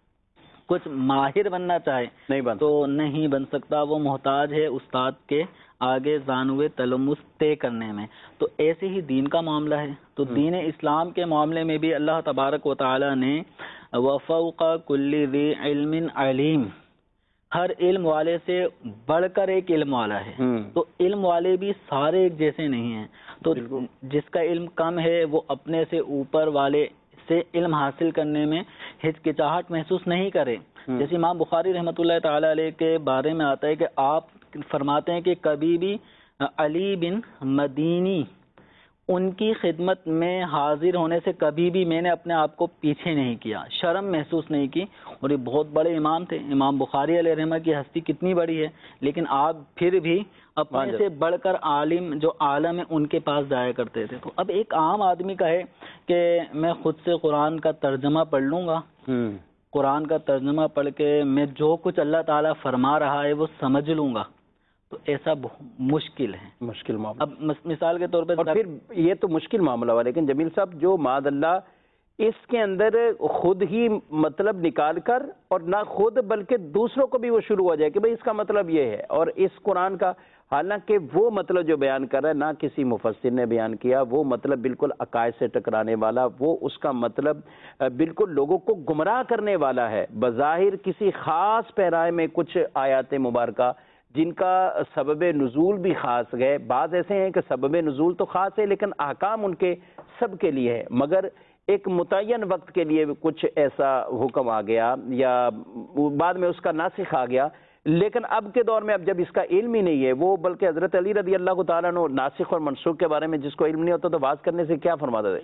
کچھ ماہر بننا چاہے تو نہیں بن سکتا. وہ محتاج ہے استاد کے آگے زانوے تلمس طے کرنے میں. تو ایسے ہی دین کا معاملہ ہے. تو دین اسلام کے معاملے میں بھی اللہ تبارک و تعالی نے وفوق کل ذی علم علیم، ہر علم والے سے بڑھ کر ایک علم والا ہے. تو علم والے بھی سارے ایک جیسے نہیں ہیں. تو جس کا علم کم ہے وہ اپنے سے اوپر والے سے علم حاصل کرنے میں ہچکچاہٹ محسوس نہیں کرے. جیسے امام بخاری رحمۃ اللہ تعالی علیہ کے بارے میں آتا ہے کہ آپ فرماتے ہیں کہ کبھی بھی علی بن مدینی ان کی خدمت میں حاضر ہونے سے کبھی بھی میں نے اپنے آپ کو پیچھے نہیں کیا، شرم محسوس نہیں کی. اور یہ بہت بڑے امام تھے. امام بخاری علیہ رحمہ کی ہستی کتنی بڑی ہے، لیکن آپ پھر بھی اپنے سے بڑھ کر عالم جو عالم ہے ان کے پاس جایا کرتے تھے. تو اب ایک عام آدمی کہے کہ میں خود سے قرآن کا ترجمہ پڑھ لوں گا، قرآن کا ترجمہ پڑھ کے میں جو کچھ اللہ تعالیٰ فرما رہا ہے وہ سمجھ لوں گا، تو ایسا مشکل ہے، مشکل معاملہ. اب مثال کے طور پہ پھر یہ تو مشکل معاملہ ہوا، لیکن جمیل صاحب جو معاذ اللہ اس کے اندر خود ہی مطلب نکال کر اور نہ خود بلکہ دوسروں کو بھی وہ شروع ہو جائے کہ بھئی اس کا مطلب یہ ہے، اور اس قرآن کا حالانکہ وہ مطلب جو بیان کر رہا ہے نہ کسی مفسر نے بیان کیا، وہ مطلب بالکل عقائد سے ٹکرانے والا، وہ اس کا مطلب بالکل لوگوں کو گمراہ کرنے والا ہے. بظاہر کسی خاص پیرائے میں کچھ آیات مبارکہ جن کا سبب نزول بھی خاص گئے، بعض ایسے ہیں کہ سبب نزول تو خاص ہے لیکن احکام ان کے سب کے لیے ہے، مگر ایک متعین وقت کے لیے کچھ ایسا حکم آ گیا یا بعد میں اس کا ناسخ آ گیا. لیکن اب کے دور میں اب جب اس کا علم ہی نہیں ہے، وہ بلکہ حضرت علی رضی اللہ تعالیٰ عنہ ناسخ اور منسوخ کے بارے میں جس کو علم نہیں ہوتا تو واز کرنے سے کیا فرماتے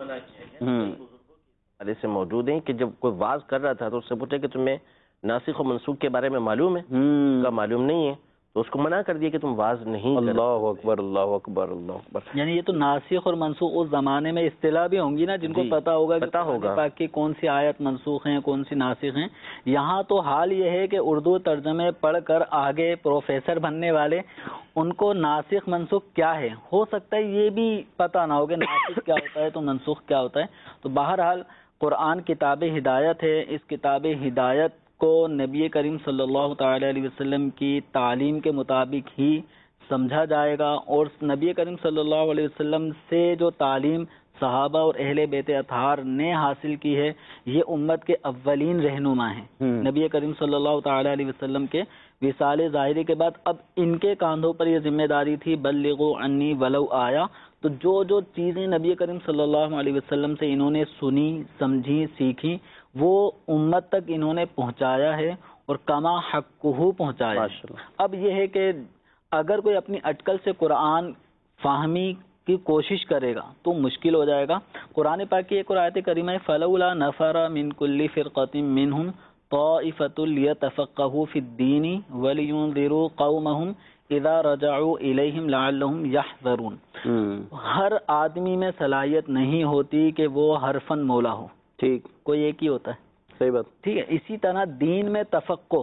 تھے؟ سے موجود ہیں کہ جب کوئی واز کر رہا تھا تو اس سے پوچھے کہ تمہیں ناسخ و منسوخ کے بارے میں معلوم ہے؟ کا معلوم نہیں ہے تو اس کو منع کر دیا کہ تم واز نہیں. اللہ اکبر، اللہ اکبر، اللہ اکبر. یعنی یہ تو ناسخ اور منسوخ اس زمانے میں اصطلاح بھی ہوں گی نا جن کو پتا ہوگا کہ قرآن پاک کی کون سی آیت منسوخ ہیں کون سی ناسخ ہیں. یہاں تو حال یہ ہے کہ اردو ترجمے پڑھ کر آگے پروفیسر بننے والے ان کو ناسخ منسوخ کیا ہے ہو سکتا ہے یہ بھی پتہ نہ ہو کہ ناسخ کیا ہوتا ہے تو منسوخ کیا ہوتا ہے. تو بہرحال قرآن کتاب ہدایت ہے. اس کتاب ہدایت کو نبی کریم صلی اللہ تعالی علیہ وسلم کی تعلیم کے مطابق ہی سمجھا جائے گا، اور نبی کریم صلی اللہ علیہ وسلم سے جو تعلیم صحابہ اور اہل بیت اطہار نے حاصل کی ہے یہ امت کے اولین رہنما ہیں. نبی کریم صلی اللہ تعالی علیہ وسلم کے وصال ظاہری کے بعد اب ان کے کاندھوں پر یہ ذمہ داری تھی بلغوا عنی ولو آیا. تو جو چیزیں نبی کریم صلی اللہ علیہ وسلم سے انہوں نے سنی، سمجھی، سیکھی وہ امت تک انہوں نے پہنچایا ہے اور کما حقہ پہنچایا ہے. اب یہ ہے کہ اگر کوئی اپنی اٹکل سے قرآن فہمی کی کوشش کرے گا تو مشکل ہو جائے گا۔ قرآن پاک کی ایک اور آیت کریمہ ہے فَلَوْلَا نَفَرَ مِن كُلِّ فِرْقَةٍ مِّنْهُمْ طَائِفَةٌ لِيَتَفَقَّهُوا فِي الدِّينِ وَلِيُنذِرُوا قَوْمَهُمْ إِذَا رَجَعُوا إِلَيْهِمْ لَعَلَّهُمْ يَحْذَرُونَ۔ ہر آدمی میں صلاحیت نہیں ہوتی کہ وہ ہر فن مولا ہو، ٹھیک، کوئی ایک ہی ہوتا ہے، صحیح بات، ٹھیک ہے۔ اسی طرح دین میں تفقہ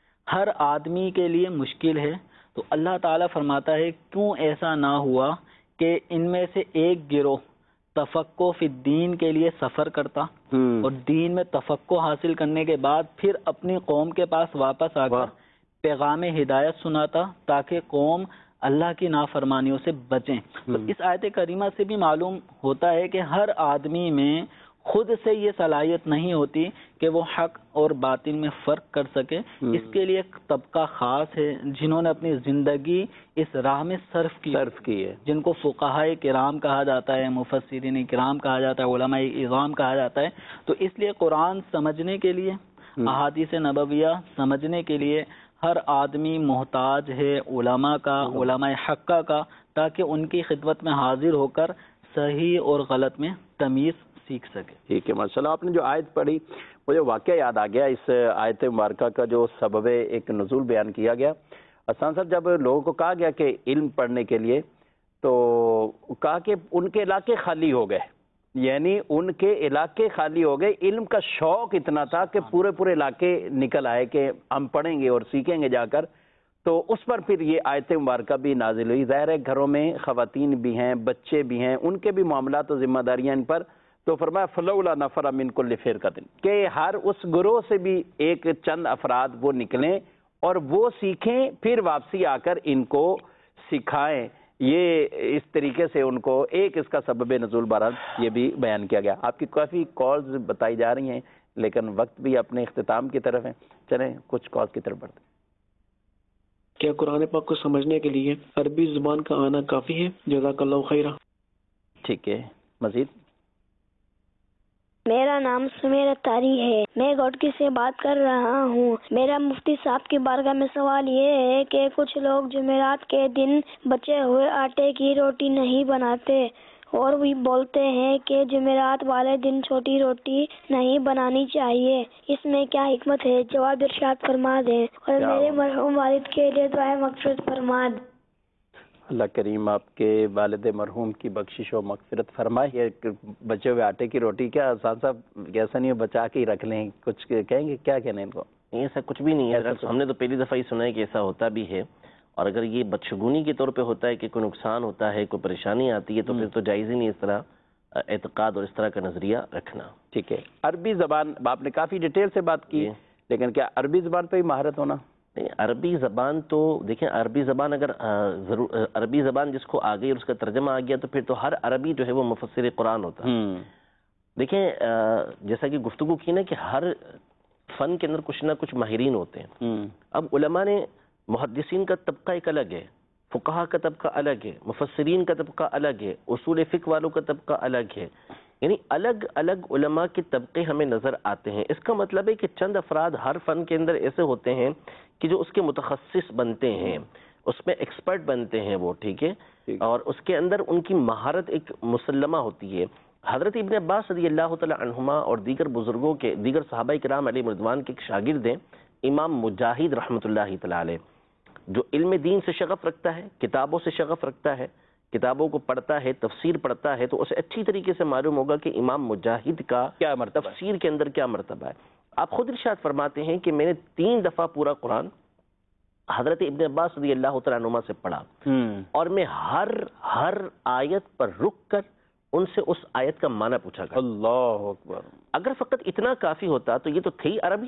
ہر آدمی کے لیے مشکل ہے، تو اللہ تعالیٰ فرماتا ہے کیوں ایسا نہ ہوا کہ ان میں سے ایک گروہ تفقہ فی الدین کے لیے سفر کرتا اور دین میں تفقہ حاصل کرنے کے بعد پھر اپنی قوم کے پاس واپس آ کر پیغام ہدایت سناتا تاکہ قوم اللہ کی نافرمانیوں سے بچیں۔ تو اس آیت کریمہ سے بھی معلوم ہوتا ہے کہ ہر آدمی میں خود سے یہ صلاحیت نہیں ہوتی کہ وہ حق اور باطل میں فرق کر سکے، اس کے لیے ایک طبقہ خاص ہے جنہوں نے اپنی زندگی اس راہ میں صرف کی ہے، جن کو فقہائے کرام کہا جاتا ہے، مفسرین کرام کہا جاتا ہے، علماء اعظام کہا جاتا ہے۔ تو اس لیے قرآن سمجھنے کے لیے، احادیث نبویہ سمجھنے کے لیے ہر آدمی محتاج ہے علماء کا، علماء حقہ کا، تاکہ ان کی خدمت میں حاضر ہو کر صحیح اور غلط میں تمیز سیکھ سکے۔ ٹھیک ہے، ماشاء اللہ۔ آپ نے جو آیت پڑھی مجھے واقعہ یاد آ گیا، اس آیت مبارکہ کا جو سبب ایک نزول بیان کیا گیا۔ حسان صاحب، جب لوگوں کو کہا گیا کہ علم پڑھنے کے لیے تو کہا کہ ان کے علاقے خالی ہو گئے، یعنی ان کے علاقے خالی ہو گئے، علم کا شوق اتنا تھا کہ پورے علاقے نکل آئے کہ ہم پڑھیں گے اور سیکھیں گے جا کر۔ تو اس پر پھر یہ آیت مبارکہ بھی نازل ہوئی۔ ظاہر ہے گھروں میں خواتین بھی ہیں، بچے بھی ہیں، ان کے بھی معاملات و ذمہ داریاں ان پر، تو فرمایا فلولا نفر من کل فرقۃ، کہ ہر اس گروہ سے بھی ایک چند افراد وہ نکلیں اور وہ سیکھیں، پھر واپسی آ کر ان کو سکھائیں۔ یہ اس طریقے سے ان کو ایک اس کا سبب نزول بہرحال یہ بھی بیان کیا گیا۔ آپ کی کافی کالز بتائی جا رہی ہیں لیکن وقت بھی اپنے اختتام کی طرف ہے، چلیں کچھ کالز کی طرف بڑھتے ہیں۔ کیا قرآن پاک کو سمجھنے کے لیے عربی زبان کا آنا کافی ہے؟ جزاک اللہ خیرہ۔ ٹھیک ہے، مزید؟ میرا نام سمیر اتاری ہے، میں گوٹکی سے بات کر رہا ہوں۔ میرا مفتی صاحب کی بارگاہ میں سوال یہ ہے کہ کچھ لوگ جمعرات کے دن بچے ہوئے آٹے کی روٹی نہیں بناتے اور وہ بولتے ہیں کہ جمعرات والے دن چھوٹی روٹی نہیں بنانی چاہیے، اس میں کیا حکمت ہے؟ جواب ارشاد فرما دیں اور میرے مرحوم والد کے لیے دعائیں مغفرت فرما دیں۔ اللہ کریم آپ کے والد مرحوم کی بخشش و مغفرت فرمائے۔ یہ بچے ہوئے آٹے کی روٹی کیا حسان صاحب ایسا نہیں بچا کے ہی رکھ لیں، کچھ کہیں گے؟ کیا کہنا ہے ان کو؟ ایسا کچھ بھی نہیں ہے، ہم نے تو پہلی دفعہ ہی سنا ہے کہ ایسا ہوتا بھی ہے، اور اگر یہ بدشگونی کے طور پہ ہوتا ہے کہ کوئی نقصان ہوتا ہے، کوئی پریشانی آتی ہے، تو پھر تو جائز ہی نہیں اس طرح اعتقاد اور اس طرح کا نظریہ رکھنا۔ ٹھیک ہے، عربی زبان آپ نے کافی ڈیٹیل سے بات کی، لیکن کیا عربی زبان پہ ہی مہارت ہونا؟ نہیں، عربی زبان تو دیکھیں، عربی زبان اگر عربی زبان جس کو آ گئی اور اس کا ترجمہ آ گیا تو پھر تو ہر عربی جو ہے وہ مفسر قرآن ہوتا ہے۔ دیکھیں جیسا کہ گفتگو کی نا کہ ہر فن کے اندر کچھ نہ کچھ ماہرین ہوتے ہیں۔ اب علماء نے محدثین کا طبقہ ایک الگ ہے، فقہا کا طبقہ الگ ہے، مفسرین کا طبقہ الگ ہے، اصول فقہ والوں کا طبقہ الگ ہے، یعنی الگ الگ علماء کے طبقے ہمیں نظر آتے ہیں۔ اس کا مطلب ہے کہ چند افراد ہر فن کے اندر ایسے ہوتے ہیں کہ جو اس کے متخصص بنتے ہیں، اس میں ایکسپرٹ بنتے ہیں وہ، ٹھیک ہے، اور اس کے اندر ان کی مہارت ایک مسلمہ ہوتی ہے۔ حضرت ابن عباس رضی اللہ تعالی عنہما اور دیگر بزرگوں کے، دیگر صحابہ کرام علیہ رضوان کے ایک شاگرد ہیں امام مجاہد رحمۃ اللہ تعالی علیہ، جو علم دین سے شغف رکھتا ہے، کتابوں سے شغف رکھتا ہے، کتابوں کو پڑھتا ہے، تفسیر پڑھتا ہے، تو اسے اچھی طریقے سے معلوم ہوگا کہ امام مجاہد کا کیا مرتبہ، تفسیر کے اندر کیا مرتبہ ہے۔ آپ خود ارشاد فرماتے ہیں کہ میں نے 3 دفعہ پورا قرآن حضرت ابن عباس رضی اللہ تعالیٰ عنہما سے پڑھا، اور میں ہر آیت پر رک کر ان سے اس آیت کا معنی پوچھا کرتا۔ اللہ اکبر! اگر فقط اتنا کافی ہوتا تو یہ تو تھی عربی،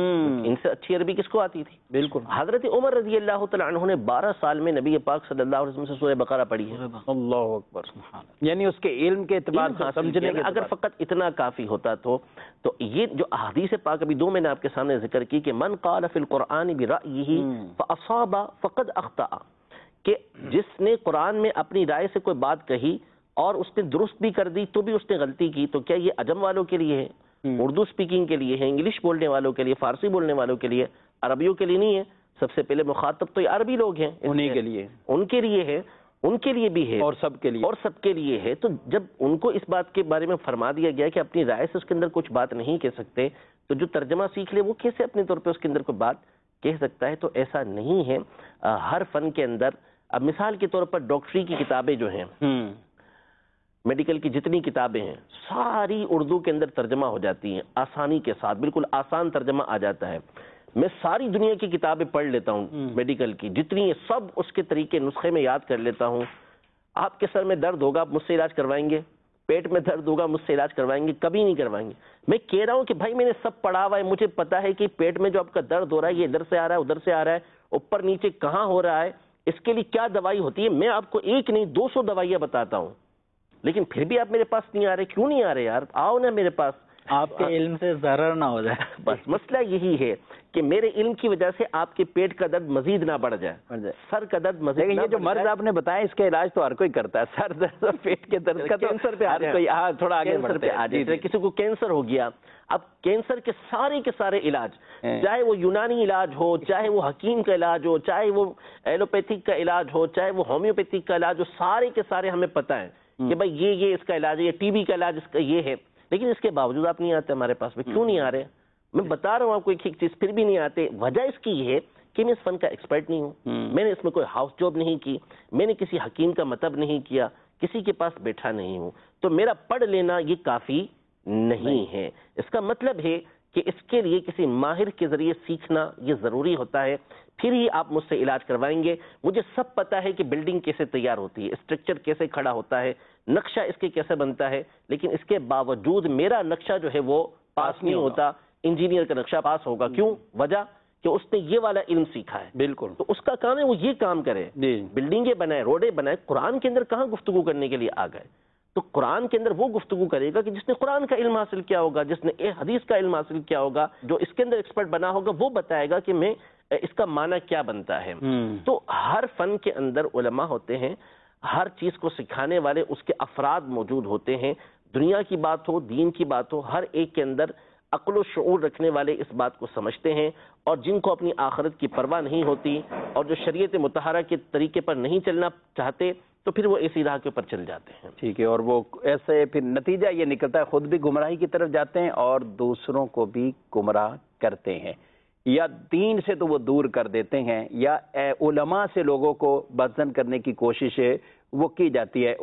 ان سے اچھی عربی کس کو آتی تھی؟ بالکل۔ حضرت عمر رضی اللہ تعالیٰ عنہ نے 12 سال میں نبی پاک صلی اللہ علیہ وسلم سے سورہ بقرہ پڑھی ہے۔ اللہ اکبر! یعنی اس کے علم کے اعتبار سے، سمجھنے کے اگر فقط اتنا کافی ہوتا تو یہ جو احادیث پاک ابھی 2 میں نے آپ کے سامنے ذکر کی کہ من قال فی القرآن برأیہ فاصاب فقد اخطأ، کہ جس نے قرآن میں اپنی رائے سے کوئی بات کہی اور اس نے درست بھی کر دی تو بھی اس نے غلطی کی، تو کیا یہ عجم والوں کے لیے ہے، اردو سپیکنگ کے لیے ہے، انگلش بولنے والوں کے لیے، فارسی بولنے والوں کے لیے، عربیوں کے لیے نہیں ہے؟ سب سے پہلے مخاطب تو یہ عربی لوگ ہیں، انہی کے لیے، ان کے لیے ہے۔ ان کے لیے بھی ہے اور سب کے لیے، اور سب کے لیے ہے. تو جب ان کو اس بات کے بارے میں فرما دیا گیا کہ اپنی رائے سے اس کے اندر کچھ بات نہیں کہہ سکتے، تو جو ترجمہ سیکھ لے وہ کیسے اپنے طور پہ اس کے اندر کوئی بات کہہ سکتا ہے؟ تو ایسا نہیں ہے. ہر فن کے اندر، اب مثال کے طور پر ڈاکٹری کی کتابیں جو ہیں، میڈیکل کی جتنی کتابیں ہیں، ساری اردو کے اندر ترجمہ ہو جاتی ہیں آسانی کے ساتھ، بالکل آسان ترجمہ آ جاتا ہے. میں ساری دنیا کی کتابیں پڑھ لیتا ہوں میڈیکل کی، جتنی ہیں سب اس کے طریقے نسخے میں یاد کر لیتا ہوں. آپ کے سر میں درد ہوگا، آپ مجھ سے علاج کروائیں گے؟ پیٹ میں درد ہوگا، مجھ سے علاج کروائیں گے؟ کبھی نہیں کروائیں گے. میں کہہ رہا ہوں کہ بھائی میں نے سب پڑھا ہوا ہے، مجھے پتا ہے کہ پیٹ میں جو آپ کا درد ہو رہا ہے یہ ادھر سے آ رہا ہے، ادھر سے آ رہا ہے، اوپر نیچے کہاں ہو رہا ہے، اس کے لیے کیا دوائی ہوتی ہے. میں آپ کو ایک نہیں 200 دوائیاں بتاتا ہوں، لیکن پھر بھی آپ میرے پاس نہیں آ رہے. کیوں نہیں آ رہے یار؟ آؤ نا میرے پاس. آپ کے علم سے ضرر نہ ہو جائے. بس مسئلہ یہی ہے کہ میرے علم کی وجہ سے آپ کے پیٹ کا درد مزید نہ بڑھ جائے، سر کا درد مزید نہ بڑھ جائے. یہ جو مرض آپ نے بتایا اس کا علاج تو ہر کوئی کرتا ہے، سر درد اور پیٹ کے درد کا. کینسر پہ تھوڑا آگے بڑھتے ہیں. کسی کو کینسر ہو گیا، اب کینسر کے سارے علاج، چاہے وہ یونانی علاج ہو، چاہے وہ حکیم کا علاج ہو، چاہے وہ ایلوپیتھک کا علاج ہو، چاہے وہ ہومیوپیتھک کا علاج ہو، سارے کے سارے ہمیں پتہ ہے کہ بھائی یہ اس کا علاج ہے، یہ ٹی بی کا علاج اس کا یہ ہے. لیکن اس کے باوجود آپ نہیں آتے ہمارے پاس. کیوں نہیں آ رہے؟ میں بتا رہا ہوں آپ کو ایک چیز، پھر بھی نہیں آتے. وجہ اس کی یہ ہے کہ میں اس فن کا ایکسپرٹ نہیں ہوں، میں نے اس میں کوئی ہاؤس جاب نہیں کی، میں نے کسی حکیم کا مطلب نہیں کیا، کسی کے پاس بیٹھا نہیں ہوں. تو میرا پڑھ لینا یہ کافی نہیں ہے. اس کا مطلب ہے کہ اس کے لیے کسی ماہر کے ذریعے سیکھنا یہ ضروری ہوتا ہے، پھر ہی آپ مجھ سے علاج کروائیں گے. مجھے سب پتا ہے کہ بلڈنگ کیسے تیار ہوتی ہے، اسٹرکچر کیسے کھڑا ہوتا ہے، نقشہ اس کے کیسے بنتا ہے، لیکن اس کے باوجود میرا نقشہ جو ہے وہ پاس نہیں ہوتا. انجینئر کا نقشہ پاس ہوگا. کیوں؟ وجہ کہ اس نے یہ والا علم سیکھا ہے. بالکل. تو اس کا کام ہے وہ یہ کام کرے، بلڈنگیں بنائے، روڈیں بنائے. قرآن کے اندر کہاں گفتگو کرنے کے لیے آ گئے؟ تو قرآن کے اندر وہ گفتگو کرے گا کہ جس نے قرآن کا علم حاصل کیا ہوگا، جس نے حدیث کا علم حاصل کیا ہوگا، جو اس کے اندر ایکسپرٹ بنا ہوگا، وہ بتائے گا کہ میں اس کا معنی کیا بنتا ہے. تو ہر فن کے اندر علماء ہوتے ہیں، ہر چیز کو سکھانے والے اس کے افراد موجود ہوتے ہیں. دنیا کی بات ہو، دین کی بات ہو، ہر ایک کے اندر عقل و شعور رکھنے والے اس بات کو سمجھتے ہیں. اور جن کو اپنی آخرت کی پرواہ نہیں ہوتی اور جو شریعت مطہرہ کے طریقے پر نہیں چلنا چاہتے، تو پھر وہ اسی راہ کے اوپر چل جاتے ہیں. ٹھیک ہے. اور وہ ایسے پھر نتیجہ یہ نکلتا ہے خود بھی گمراہی کی طرف جاتے ہیں اور دوسروں کو بھی گمراہ کرتے ہیں، یا دین سے تو وہ دور کر دیتے ہیں، یا علماء سے لوگوں کو بدزن کرنے کی کوشش وہ کی جاتی ہے.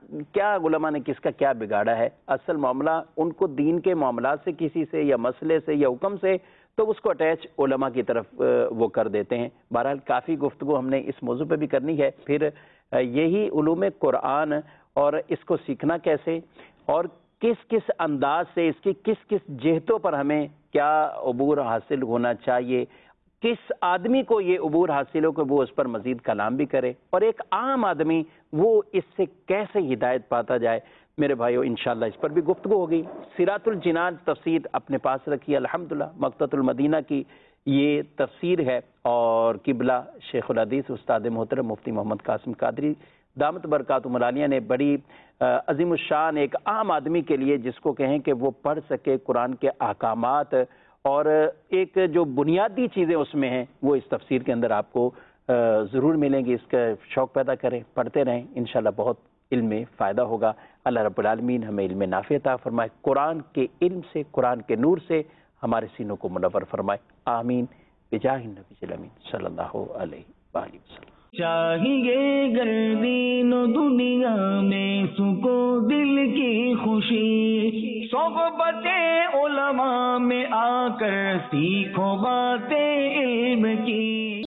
علماء نے کس کا کیا بگاڑا ہے؟ اصل معاملہ ان کو دین کے معاملات سے کسی سے یا مسئلے سے یا حکم سے، تو اس کو اٹیچ علماء کی طرف وہ کر دیتے ہیں. بہرحال کافی گفتگو ہم نے اس موضوع پہ بھی کرنی ہے. پھر یہی علوم قرآن اور اس کو سیکھنا کیسے اور کس کس انداز سے، اس کی کس کس جہتوں پر ہمیں کیا عبور حاصل ہونا چاہیے، کس آدمی کو یہ عبور حاصل ہو کہ وہ اس پر مزید کلام بھی کرے، اور ایک عام آدمی وہ اس سے کیسے ہدایت پاتا جائے. میرے بھائیو انشاءاللہ اس پر بھی گفتگو ہوگی. صراط الجنان تفسیر اپنے پاس رکھی، الحمدللہ مقطعۃ المدینہ کی یہ تفسیر ہے، اور قبلہ شیخ الحدیث استاد محترم مفتی محمد قاسم قادری دامت برکاتہم العالیہ نے بڑی عظیم الشان ایک عام آدمی کے لیے، جس کو کہیں کہ وہ پڑھ سکے قرآن کے احکامات اور ایک جو بنیادی چیزیں اس میں ہیں، وہ اس تفسیر کے اندر آپ کو ضرور ملیں گی. اس کا شوق پیدا کریں، پڑھتے رہیں، انشاءاللہ بہت علم میں فائدہ ہوگا. اللہ رب العالمین ہمیں علم نافع عطا فرمائے، قرآن کے علم سے، قرآن کے نور سے ہمارے سینوں کو منور فرمائے. آمین بجاہ النبی الامین صلی اللہ علیہ وآلہ وسلم. چاہیے گر دین و دنیا میں سکو دل کی خوشی، صحبت علماء میں آ کر سیکھو باتیں علم کی.